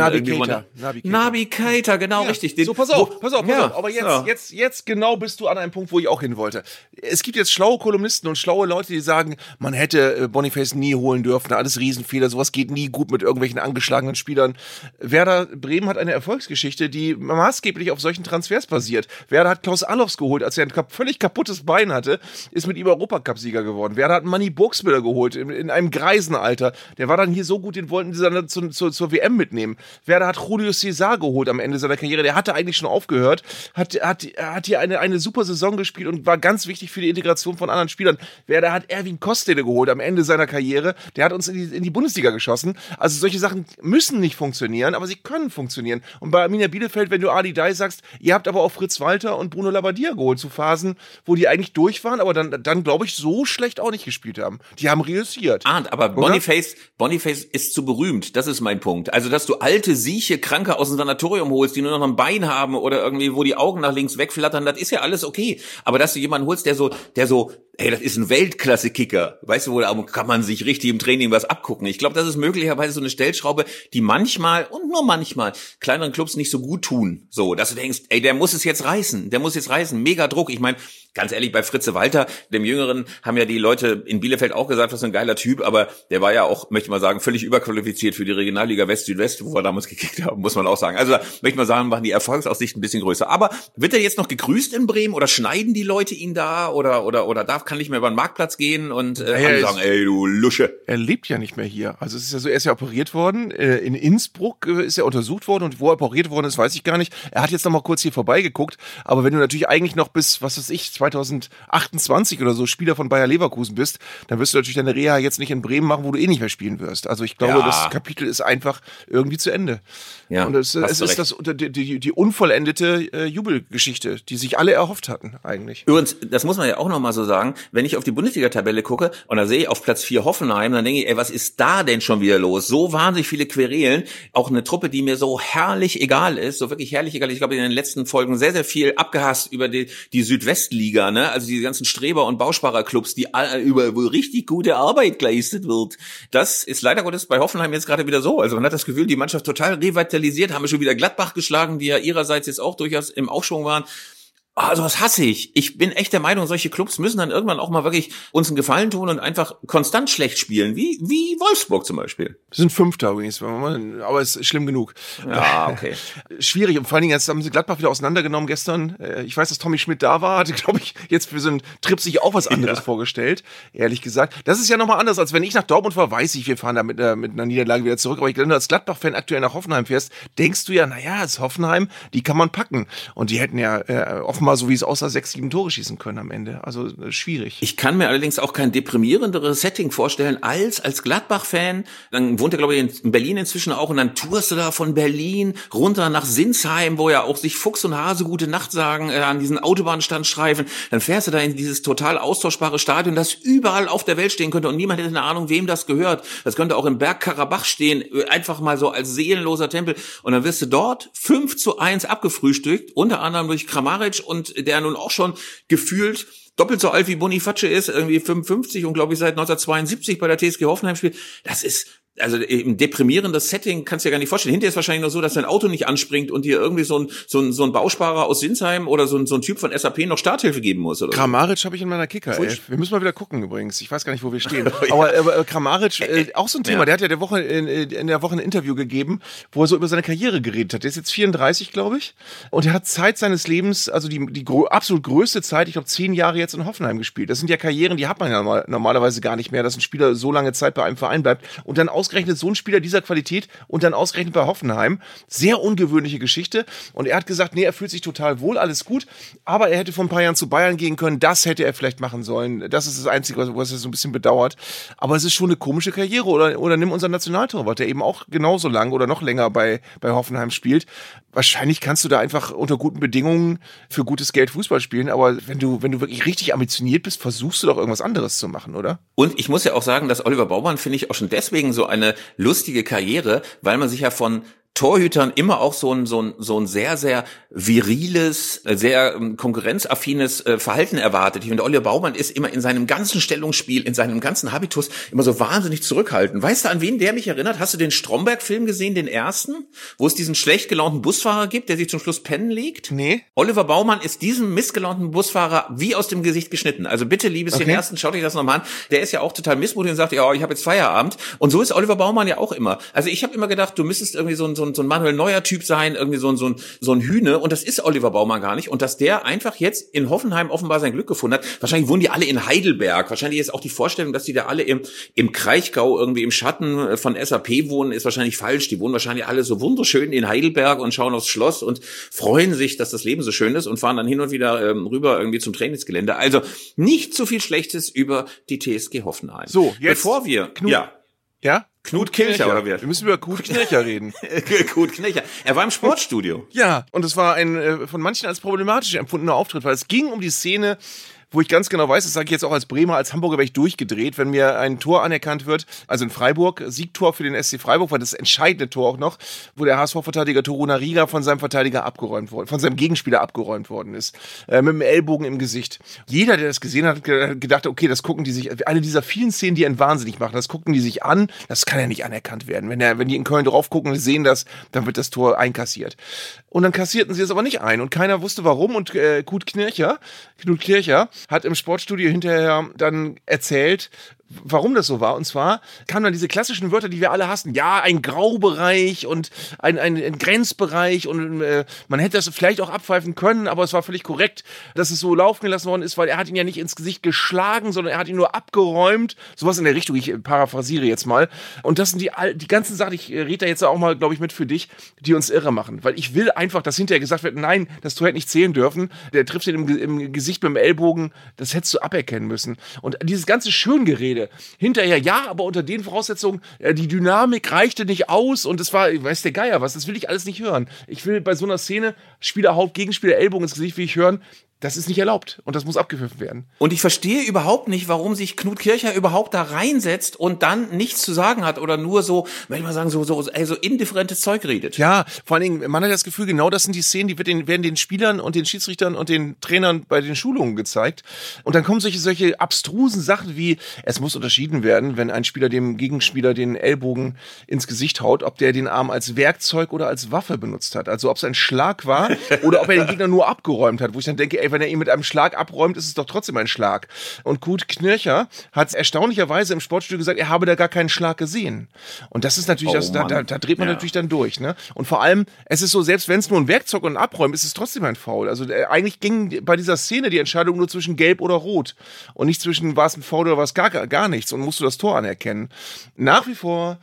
Naby Keita, genau, richtig. So, pass auf. Aber jetzt genau bist du an einem Punkt, wo ich auch hin wollte. Es gibt jetzt schlaue Kolumnisten und schlaue Leute, die sagen, man hätte Boniface nie holen dürfen, alles Riesenfehler, sowas geht nie gut mit irgendwelchen angeschlagenen Spielern. Werder Bremen hat eine Erfolgsgeschichte, die maßgeblich auf solchen Transfers basiert. Werder hat Klaus Allofs geholt, als er ein völlig kaputtes Bein hatte, ist mit ihm Europacup-Sieger geworden. Werder hat Manny Burgsmüller geholt, in einem Greisenalter. Der war dann hier so gut, den wollten sie dann zur WM mitnehmen. Werder hat Julio César geholt am Ende seiner Karriere. Der hatte eigentlich schon aufgehört, hat hier eine super Saison gespielt und war ganz wichtig für die Integration von anderen Spielern. Werder hat Erwin Kostede geholt am Ende seiner Karriere. Der hat uns in die Bundesliga geschossen. Also solche Sachen müssen nicht funktionieren, aber sie können funktionieren. Und bei Arminia Bielefeld, wenn du Ali Daei sagst, ihr habt aber auch Fritz Walter und Bruno Labbadia geholt zu Phasen, wo die eigentlich durch waren, aber dann glaube ich, so schlecht auch nicht gespielt haben. Die haben reüssiert. Aber Boniface ist zu berühmt. Das ist mein Punkt. Also, dass du alte, sieche Kranke aus dem Sanatorium holst, die nur noch ein Bein haben oder irgendwie, wo die Augen nach links wegflattern, das ist ja alles okay. Aber dass du jemanden holst, der so ey, das ist ein Weltklasse-Kicker. Weißt du, wo da kann man sich richtig im Training was abgucken. Ich glaube, das ist möglicherweise so eine Stellschraube, die manchmal und nur manchmal kleineren Clubs nicht so gut tun. So, dass du denkst, ey, der muss es jetzt reißen. Mega Druck. Ich meine, ganz ehrlich, bei Fritze Walter, dem Jüngeren, haben ja die Leute in Bielefeld auch gesagt, das ist ein geiler Typ, aber der war ja auch, möchte ich mal sagen, völlig überqualifiziert für die Regionalliga West-Südwest, wo wir damals gekickt haben, muss man auch sagen. Also, möchte ich mal sagen, machen die Erfolgsaussichten ein bisschen größer. Aber wird er jetzt noch gegrüßt in Bremen oder schneiden die Leute ihn da oder kann nicht mehr über den Marktplatz gehen und sagen, ey, du Lusche. Er lebt ja nicht mehr hier. Also es ist ja so, er ist ja operiert worden. In Innsbruck ist er untersucht worden und wo er operiert worden ist, weiß ich gar nicht. Er hat jetzt noch mal kurz hier vorbeigeguckt. Aber wenn du natürlich eigentlich noch bis, was weiß ich, 2028 oder so Spieler von Bayer Leverkusen bist, dann wirst du natürlich deine Reha jetzt nicht in Bremen machen, wo du eh nicht mehr spielen wirst. Also ich glaube, das Kapitel ist einfach irgendwie zu Ende. Ja, und es ist die unvollendete Jubelgeschichte, die sich alle erhofft hatten eigentlich. Übrigens, das muss man ja auch noch mal so sagen, wenn ich auf die Bundesliga-Tabelle gucke und da sehe ich auf Platz 4 Hoffenheim, dann denke ich, ey, was ist da denn schon wieder los? So wahnsinnig viele Querelen. Auch eine Truppe, die mir so herrlich egal ist, so wirklich herrlich egal. Ich glaube, in den letzten Folgen sehr, sehr viel abgehasst über die Südwestliga, ne? Also die ganzen Streber- und Bausparerclubs, wo richtig gute Arbeit geleistet wird. Das ist leider Gottes bei Hoffenheim jetzt gerade wieder so. Also man hat das Gefühl, die Mannschaft total revitalisiert, haben wir schon wieder Gladbach geschlagen, die ja ihrerseits jetzt auch durchaus im Aufschwung waren. Also was hasse ich. Ich bin echt der Meinung, solche Clubs müssen dann irgendwann auch mal wirklich uns einen Gefallen tun und einfach konstant schlecht spielen, wie Wolfsburg zum Beispiel. Das sind Fünfter übrigens, aber es ist schlimm genug. Ja, okay. Schwierig und vor allen Dingen, jetzt haben sie Gladbach wieder auseinandergenommen gestern. Ich weiß, dass Tommy Schmidt da war, hatte, glaube ich, jetzt für so einen Trip sich auch was anderes vorgestellt, ehrlich gesagt. Das ist ja nochmal anders, als wenn ich nach Dortmund fahre, weiß ich, wir fahren da mit einer Niederlage wieder zurück, aber ich glaube, wenn du als Gladbach-Fan aktuell nach Hoffenheim fährst, denkst du ja, naja, es ist Hoffenheim, die kann man packen. Und die hätten ja offenbar, so wie es aussah, 6, 7 Tore schießen können am Ende. Also schwierig. Ich kann mir allerdings auch kein deprimierenderes Setting vorstellen als Gladbach-Fan. Dann wohnt er, glaube ich, in Berlin inzwischen auch und dann tourst du da von Berlin runter nach Sinsheim, wo ja auch sich Fuchs und Hase gute Nacht sagen, an diesen Autobahnstandstreifen. Dann fährst du da in dieses total austauschbare Stadion, das überall auf der Welt stehen könnte und niemand hätte eine Ahnung, wem das gehört. Das könnte auch im Bergkarabach stehen, einfach mal so als seelenloser Tempel. Und dann wirst du dort 5-1 abgefrühstückt, unter anderem durch Kramaric und der nun auch schon gefühlt doppelt so alt wie Boniface ist, irgendwie 55 und glaube ich seit 1972 bei der TSG Hoffenheim spielt. Das ist also ein deprimierendes Setting, kannst du dir gar nicht vorstellen. Hinterher ist wahrscheinlich nur so, dass dein Auto nicht anspringt und dir irgendwie so ein Bausparer aus Sinsheim oder so ein Typ von SAP noch Starthilfe geben muss. Oder Kramaric habe ich in meiner Kicker, ey. Wir müssen mal wieder gucken übrigens. Ich weiß gar nicht, wo wir stehen. Aber Kramaric, auch so ein Thema. Ja. Der hat ja in der Woche ein Interview gegeben, wo er so über seine Karriere geredet hat. Der ist jetzt 34, glaube ich. Und er hat Zeit seines Lebens, also die absolut größte Zeit, ich glaube 10 Jahre jetzt in Hoffenheim gespielt. Das sind ja Karrieren, die hat man ja normalerweise gar nicht mehr, dass ein Spieler so lange Zeit bei einem Verein bleibt und dann ausgerechnet so ein Spieler dieser Qualität und dann ausgerechnet bei Hoffenheim. Sehr ungewöhnliche Geschichte. Und er hat gesagt, nee, er fühlt sich total wohl, alles gut, aber er hätte vor ein paar Jahren zu Bayern gehen können. Das hätte er vielleicht machen sollen. Das ist das Einzige, was er so ein bisschen bedauert. Aber es ist schon eine komische Karriere. Oder nimm unseren Nationaltorwart, der eben auch genauso lang oder noch länger bei Hoffenheim spielt. Wahrscheinlich kannst du da einfach unter guten Bedingungen für gutes Geld Fußball spielen, aber wenn du wirklich richtig ambitioniert bist, versuchst du doch irgendwas anderes zu machen, oder? Und ich muss ja auch sagen, dass Oliver Baumann, finde ich, auch schon deswegen so eine lustige Karriere, weil man sich ja von Torhütern immer auch so ein sehr, sehr viriles, sehr konkurrenzaffines Verhalten erwartet. Ich finde, Oliver Baumann ist immer in seinem ganzen Stellungsspiel, in seinem ganzen Habitus immer so wahnsinnig zurückhaltend. Weißt du, an wen der mich erinnert? Hast du den Stromberg-Film gesehen, den ersten? Wo es diesen schlecht gelaunten Busfahrer gibt, der sich zum Schluss pennen legt? Nee. Oliver Baumann ist diesem missgelaunten Busfahrer wie aus dem Gesicht geschnitten. Also bitte, liebes Cineasten, schaut euch das nochmal an. Der ist ja auch total missmutig und sagt, ja, ich habe jetzt Feierabend. Und so ist Oliver Baumann ja auch immer. Also ich habe immer gedacht, du müsstest irgendwie so ein Manuel Neuer Typ sein, irgendwie so ein Hühne, und das ist Oliver Baumann gar nicht, und dass der einfach jetzt in Hoffenheim offenbar sein Glück gefunden hat. Wahrscheinlich wohnen die alle in Heidelberg, wahrscheinlich ist auch die Vorstellung, dass die da alle im Kraichgau irgendwie im Schatten von SAP wohnen, ist wahrscheinlich falsch. Die wohnen wahrscheinlich alle so wunderschön in Heidelberg und schauen aufs Schloss und freuen sich, dass das Leben so schön ist und fahren dann hin und wieder rüber irgendwie zum Trainingsgelände. Also nicht so viel Schlechtes über die TSG Hoffenheim. So, jetzt bevor wir Knut Kircher, oder wie? Wir müssen über Knut Kircher reden. Knut Kircher. Er war im Sportstudio. Ja, und es war ein von manchen als problematisch empfundener Auftritt, weil es ging um die Szene, wo ich ganz genau weiß, das sage ich jetzt auch als Bremer, als Hamburger wäre ich durchgedreht, wenn mir ein Tor anerkannt wird, also in Freiburg, Siegtor für den SC Freiburg, war das entscheidende Tor auch noch, wo der HSV-Verteidiger Toruna Riga von seinem von seinem Gegenspieler abgeräumt worden ist, mit dem Ellbogen im Gesicht. Jeder, der das gesehen hat, gedacht, okay, das gucken die sich, eine dieser vielen Szenen, die einen wahnsinnig machen, das gucken die sich an, das kann ja nicht anerkannt werden. Wenn die in Köln drauf gucken und sehen das, dann wird das Tor einkassiert. Und dann kassierten sie es aber nicht ein und keiner wusste warum und Knut Kircher hat im Sportstudio hinterher dann erzählt, warum das so war. Und zwar kamen dann diese klassischen Wörter, die wir alle hassen. Ja, ein Graubereich und ein Grenzbereich und man hätte das vielleicht auch abpfeifen können, aber es war völlig korrekt, dass es so laufen gelassen worden ist, weil er hat ihn ja nicht ins Gesicht geschlagen, sondern er hat ihn nur abgeräumt. Sowas in der Richtung, ich paraphrasiere jetzt mal. Und das sind die ganzen Sachen, ich rede da jetzt auch mal, glaube ich, mit für dich, die uns irre machen. Weil ich will einfach, dass hinterher gesagt wird, nein, das Tor hätte nicht zählen dürfen. Der trifft ihn im Gesicht mit dem Ellbogen, das hättest du aberkennen müssen. Und dieses ganze Schöngerede hinterher, ja, aber unter den Voraussetzungen, die Dynamik reichte nicht aus und es war, weiß der Geier was, das will ich alles nicht hören. Ich will bei so einer Szene Spieler Haut, Gegenspieler Ellbogen ins Gesicht, will ich hören, das ist nicht erlaubt und das muss abgepfiffen werden. Und ich verstehe überhaupt nicht, warum sich Knut Kircher überhaupt da reinsetzt und dann nichts zu sagen hat oder nur so, wenn ich mal sagen, so indifferentes Zeug redet. Ja, vor allen Dingen, man hat das Gefühl, genau das sind die Szenen, die werden den Spielern und den Schiedsrichtern und den Trainern bei den Schulungen gezeigt. Und dann kommen solche abstrusen Sachen wie, es muss unterschieden werden, wenn ein Spieler dem Gegenspieler den Ellbogen ins Gesicht haut, ob der den Arm als Werkzeug oder als Waffe benutzt hat. Also ob es ein Schlag war oder ob er den Gegner nur abgeräumt hat, wo ich dann denke, ey, wenn er ihn mit einem Schlag abräumt, ist es doch trotzdem ein Schlag. Und Knut Kircher hat erstaunlicherweise im Sportstudio gesagt, er habe da gar keinen Schlag gesehen. Und das ist natürlich, da dreht man natürlich dann durch. Ne? Und vor allem, es ist so, selbst wenn es nur ein Werkzeug und ein Abräumen ist, ist es trotzdem ein Foul. Also eigentlich ging bei dieser Szene die Entscheidung nur zwischen Gelb oder Rot. Und nicht zwischen, war es ein Foul oder war es gar nichts. Und musst du das Tor anerkennen. Nach wie vor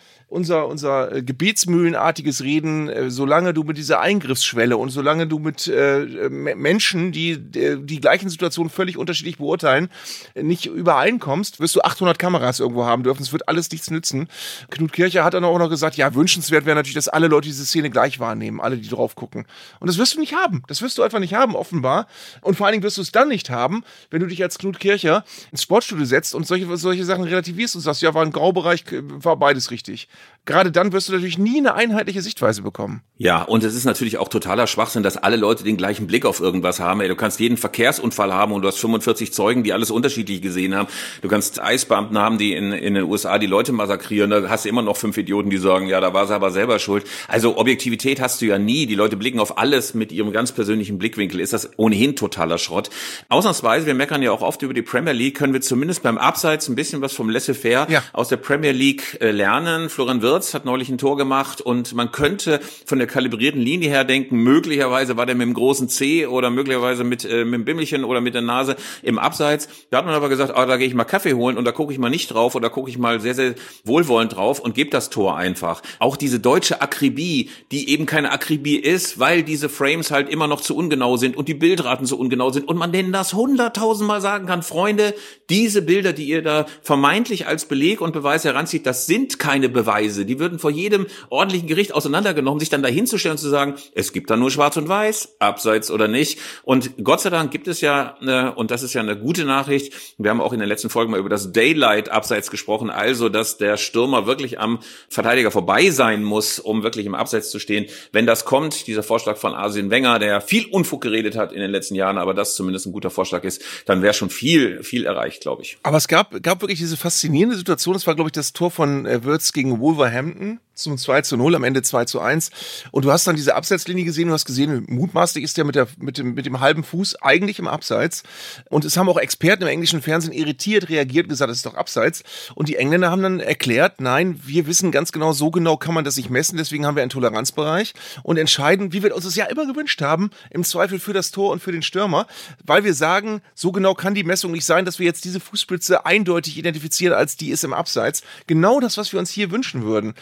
unser gebetsmühlenartiges Reden, solange du mit dieser Eingriffsschwelle und solange du mit Menschen, die gleichen Situationen völlig unterschiedlich beurteilen, nicht übereinkommst, wirst du 800 Kameras irgendwo haben dürfen. Es wird alles nichts nützen. Knut Kircher hat dann auch noch gesagt, ja, wünschenswert wäre natürlich, dass alle Leute diese Szene gleich wahrnehmen, alle, die drauf gucken. Und das wirst du nicht haben. Das wirst du einfach nicht haben, offenbar. Und vor allen Dingen wirst du es dann nicht haben, wenn du dich als Knut Kircher ins Sportstudio setzt und solche Sachen relativierst und sagst, ja, war ein Graubereich, war beides richtig. Gerade dann wirst du natürlich nie eine einheitliche Sichtweise bekommen. Ja, und es ist natürlich auch totaler Schwachsinn, dass alle Leute den gleichen Blick auf irgendwas haben. Ey, du kannst jeden Verkehrsunfall haben und du hast 45 Zeugen, die alles unterschiedlich gesehen haben. Du kannst Eisbeamten haben, die in den USA die Leute massakrieren. Da hast du immer noch 5 Idioten, die sagen, ja, da war sie aber selber schuld. Also Objektivität hast du ja nie. Die Leute blicken auf alles mit ihrem ganz persönlichen Blickwinkel. Ist das ohnehin totaler Schrott. Ausnahmsweise, wir meckern ja auch oft über die Premier League, können wir zumindest beim Abseits ein bisschen was vom Laissez-faire aus der Premier League lernen. Florian Wirtz hat neulich ein Tor gemacht und man könnte von der kalibrierten Linie her denken, möglicherweise war der mit dem großen C oder möglicherweise mit dem Bimmelchen oder mit der Nase im Abseits. Da hat man aber gesagt, da gehe ich mal Kaffee holen und da gucke ich mal nicht drauf oder gucke ich mal sehr, sehr wohlwollend drauf und gebe das Tor einfach. Auch diese deutsche Akribie, die eben keine Akribie ist, weil diese Frames halt immer noch zu ungenau sind und die Bildraten zu ungenau sind und man denen das 100.000 Mal sagen kann, Freunde, diese Bilder, die ihr da vermeintlich als Beleg und Beweis heranzieht, das sind keine Beweise. Die würden vor jedem ordentlichen Gericht auseinandergenommen, sich dann dahinzustellen und zu sagen, es gibt da nur schwarz und weiß, abseits oder nicht. Und Gott sei Dank gibt es ja, und das ist ja eine gute Nachricht, wir haben auch in den letzten Folgen mal über das Daylight-Abseits gesprochen, also dass der Stürmer wirklich am Verteidiger vorbei sein muss, um wirklich im Abseits zu stehen. Wenn das kommt, dieser Vorschlag von Arsene Wenger, der viel Unfug geredet hat in den letzten Jahren, aber das zumindest ein guter Vorschlag ist, dann wäre schon viel, viel erreicht, glaube ich. Aber es gab wirklich diese faszinierende Situation, das war, glaube ich, das Tor von Wirtz gegen Wolverhampton zum 2:0, am Ende 2:1. Und du hast dann diese Abseitslinie gesehen, du hast gesehen, mutmaßlich ist der mit dem halben Fuß eigentlich im Abseits. Und es haben auch Experten im englischen Fernsehen irritiert reagiert und gesagt, das ist doch Abseits. Und die Engländer haben dann erklärt, nein, wir wissen ganz genau, so genau kann man das nicht messen, deswegen haben wir einen Toleranzbereich und entscheiden, wie wir uns das ja immer gewünscht haben, im Zweifel für das Tor und für den Stürmer, weil wir sagen, so genau kann die Messung nicht sein, dass wir jetzt diese Fußspitze eindeutig identifizieren, als die ist im Abseits. Genau das, was wir uns hier wünschen würden. Aber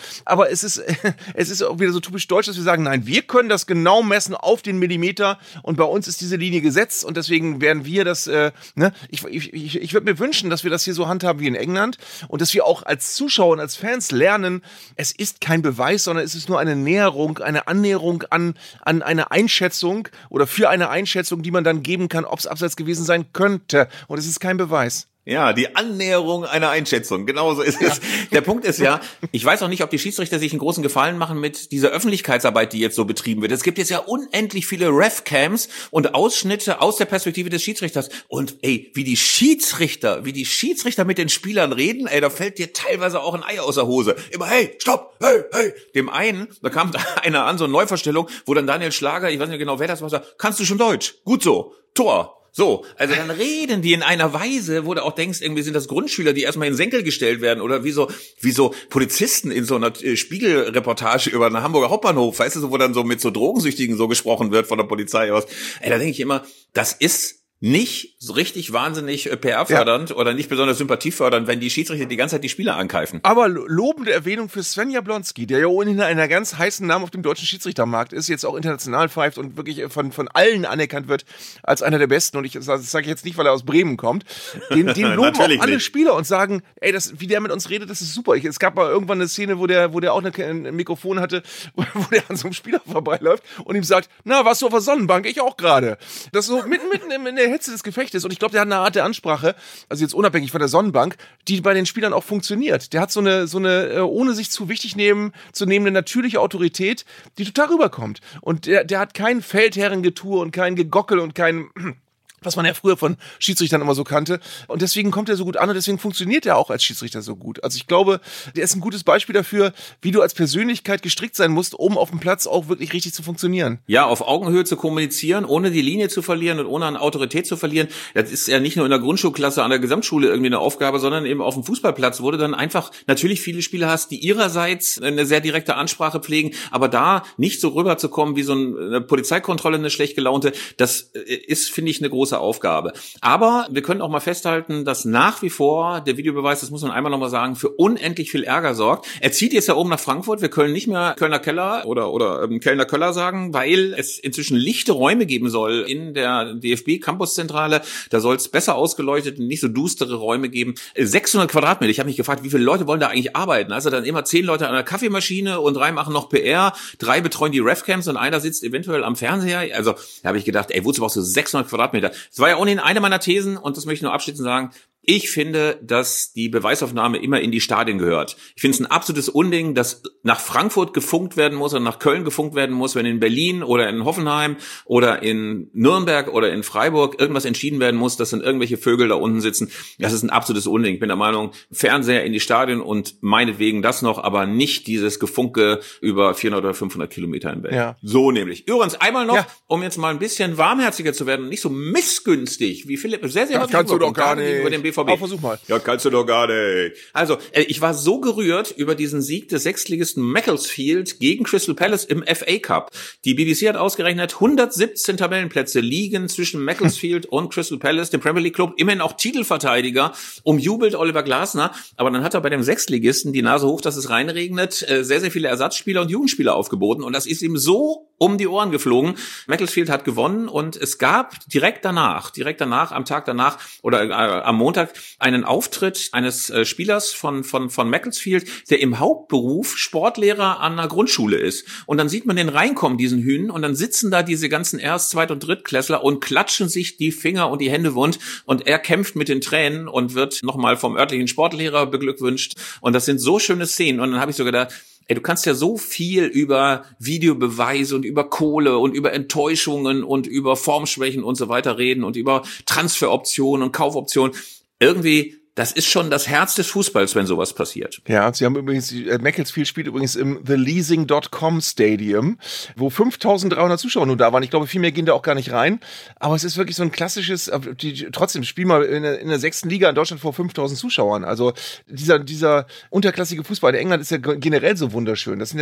aber es ist auch wieder so typisch deutsch, dass wir sagen, nein, wir können das genau messen auf den Millimeter und bei uns ist diese Linie gesetzt und deswegen werden wir das, ich würde mir wünschen, dass wir das hier so handhaben wie in England und dass wir auch als Zuschauer und als Fans lernen, es ist kein Beweis, sondern es ist nur eine Näherung, eine Annäherung an eine Einschätzung oder für eine Einschätzung, die man dann geben kann, ob es abseits gewesen sein könnte und es ist kein Beweis. Ja, die Annäherung einer Einschätzung, genau so ist es. Der Punkt ist ja, ich weiß auch nicht, ob die Schiedsrichter sich einen großen Gefallen machen mit dieser Öffentlichkeitsarbeit, die jetzt so betrieben wird. Es gibt jetzt ja unendlich viele Ref-Cams und Ausschnitte aus der Perspektive des Schiedsrichters. Und wie die Schiedsrichter mit den Spielern reden, da fällt dir teilweise auch ein Ei aus der Hose. Immer, hey, stopp, hey. Dem einen, da kam einer an, so eine Neuverstellung, wo dann Daniel Schlager, ich weiß nicht genau, wer das war, sagt, kannst du schon Deutsch? Gut so, Tor. So, also dann reden die in einer Weise, wo du auch denkst, irgendwie sind das Grundschüler, die erstmal in den Senkel gestellt werden oder wie so Polizisten in so einer Spiegelreportage über einen Hamburger Hauptbahnhof, weißt du, so, wo dann so mit so Drogensüchtigen so gesprochen wird von der Polizei aus. Da denke ich immer, das ist nicht so richtig wahnsinnig PR-fördernd oder nicht besonders sympathiefördernd, wenn die Schiedsrichter die ganze Zeit die Spieler angreifen. Aber lobende Erwähnung für Sven Jablonski, der ja ohnehin einer ganz heißen Namen auf dem deutschen Schiedsrichtermarkt ist, jetzt auch international pfeift und wirklich von allen anerkannt wird als einer der Besten. Und das sage ich jetzt nicht, weil er aus Bremen kommt. Den loben auch alle Spieler und sagen, wie der mit uns redet, das ist super. Es gab mal irgendwann eine Szene, wo der auch ein Mikrofon hatte, wo der an so einem Spieler vorbeiläuft und ihm sagt, na, warst du auf der Sonnenbank? Ich auch gerade. Das so mitten in der Hitze des Gefechtes und ich glaube, der hat eine Art der Ansprache, also jetzt unabhängig von der Sonnenbank, die bei den Spielern auch funktioniert. Der hat so eine ohne sich zu wichtig zu nehmende natürliche Autorität, die total rüberkommt. Und der hat kein Feldherrengetue und kein Gegockel und kein was man ja früher von Schiedsrichtern immer so kannte. Und deswegen kommt er so gut an und deswegen funktioniert er auch als Schiedsrichter so gut. Also ich glaube, der ist ein gutes Beispiel dafür, wie du als Persönlichkeit gestrickt sein musst, um auf dem Platz auch wirklich richtig zu funktionieren. Ja, auf Augenhöhe zu kommunizieren, ohne die Linie zu verlieren und ohne an Autorität zu verlieren. Das ist ja nicht nur in der Grundschulklasse, an der Gesamtschule irgendwie eine Aufgabe, sondern eben auf dem Fußballplatz, wo du dann einfach natürlich viele Spieler hast, die ihrerseits eine sehr direkte Ansprache pflegen, aber da nicht so rüberzukommen wie so eine Polizeikontrolle, eine schlecht gelaunte, das ist, finde ich, eine große Aufgabe. Aber wir können auch mal festhalten, dass nach wie vor der Videobeweis, das muss man einmal nochmal sagen, für unendlich viel Ärger sorgt. Er zieht jetzt ja oben nach Frankfurt. Wir können nicht mehr Kölner Keller oder Kölner Köller sagen, weil es inzwischen lichte Räume geben soll in der DFB-Campuszentrale. Da soll es besser ausgeleuchtet und nicht so düstere Räume geben. 600 Quadratmeter. Ich habe mich gefragt, wie viele Leute wollen da eigentlich arbeiten? Also dann immer 10 Leute an der Kaffeemaschine und 3 machen noch PR, 3 betreuen die Refcams und einer sitzt eventuell am Fernseher. Also da habe ich gedacht, wozu brauchst du 600 Quadratmeter? Das war ja ohnehin eine meiner Thesen und das möchte ich nur abschließend sagen. Ich finde, dass die Beweisaufnahme immer in die Stadien gehört. Ich finde es ein absolutes Unding, dass nach Frankfurt gefunkt werden muss oder nach Köln gefunkt werden muss, wenn in Berlin oder in Hoffenheim oder in Nürnberg oder in Freiburg irgendwas entschieden werden muss, dass dann irgendwelche Vögel da unten sitzen. Das ist ein absolutes Unding. Ich bin der Meinung, Fernseher in die Stadien und meinetwegen das noch, aber nicht dieses Gefunke über 400 oder 500 Kilometer hinweg. Ja. So nämlich. Übrigens einmal noch, um jetzt mal ein bisschen warmherziger zu werden und nicht so missgünstig, wie Philipp sehr, sehr häufig kannst du doch gar nicht über den BVB. Aber versuch mal. Ja, kannst du doch gar nicht. Also, ich war so gerührt über diesen Sieg des Sechstligisten Macclesfield gegen Crystal Palace im FA Cup. Die BBC hat ausgerechnet, 117 Tabellenplätze liegen zwischen Macclesfield und Crystal Palace, dem Premier League Club, immerhin auch Titelverteidiger, umjubelt Oliver Glasner. Aber dann hat er bei dem Sechstligisten die Nase hoch, dass es reinregnet, sehr, sehr viele Ersatzspieler und Jugendspieler aufgeboten. Und das ist ihm so um die Ohren geflogen. Macclesfield hat gewonnen und es gab direkt danach, am Tag danach oder am Montag einen Auftritt eines Spielers von Macclesfield, der im Hauptberuf Sportlehrer an einer Grundschule ist. Und dann sieht man den reinkommen, diesen Hünen, und dann sitzen da diese ganzen Erst-, Zweit- und Drittklässler und klatschen sich die Finger und die Hände wund und er kämpft mit den Tränen und wird nochmal vom örtlichen Sportlehrer beglückwünscht. Und das sind so schöne Szenen. Und dann habe ich so gedacht, du kannst ja so viel über Videobeweise und über Kohle und über Enttäuschungen und über Formschwächen und so weiter reden und über Transferoptionen und Kaufoptionen. Irgendwie, das ist schon das Herz des Fußballs, wenn sowas passiert. Ja, sie haben übrigens, Macclesfield spielt übrigens im TheLeasing.com Stadium, wo 5.300 Zuschauer nur da waren. Ich glaube, viel mehr gehen da auch gar nicht rein. Aber es ist wirklich so ein klassisches, trotzdem, spiel mal in der 6. Liga in Deutschland vor 5.000 Zuschauern. Also dieser unterklassige Fußball in England ist ja generell so wunderschön. Das sind ja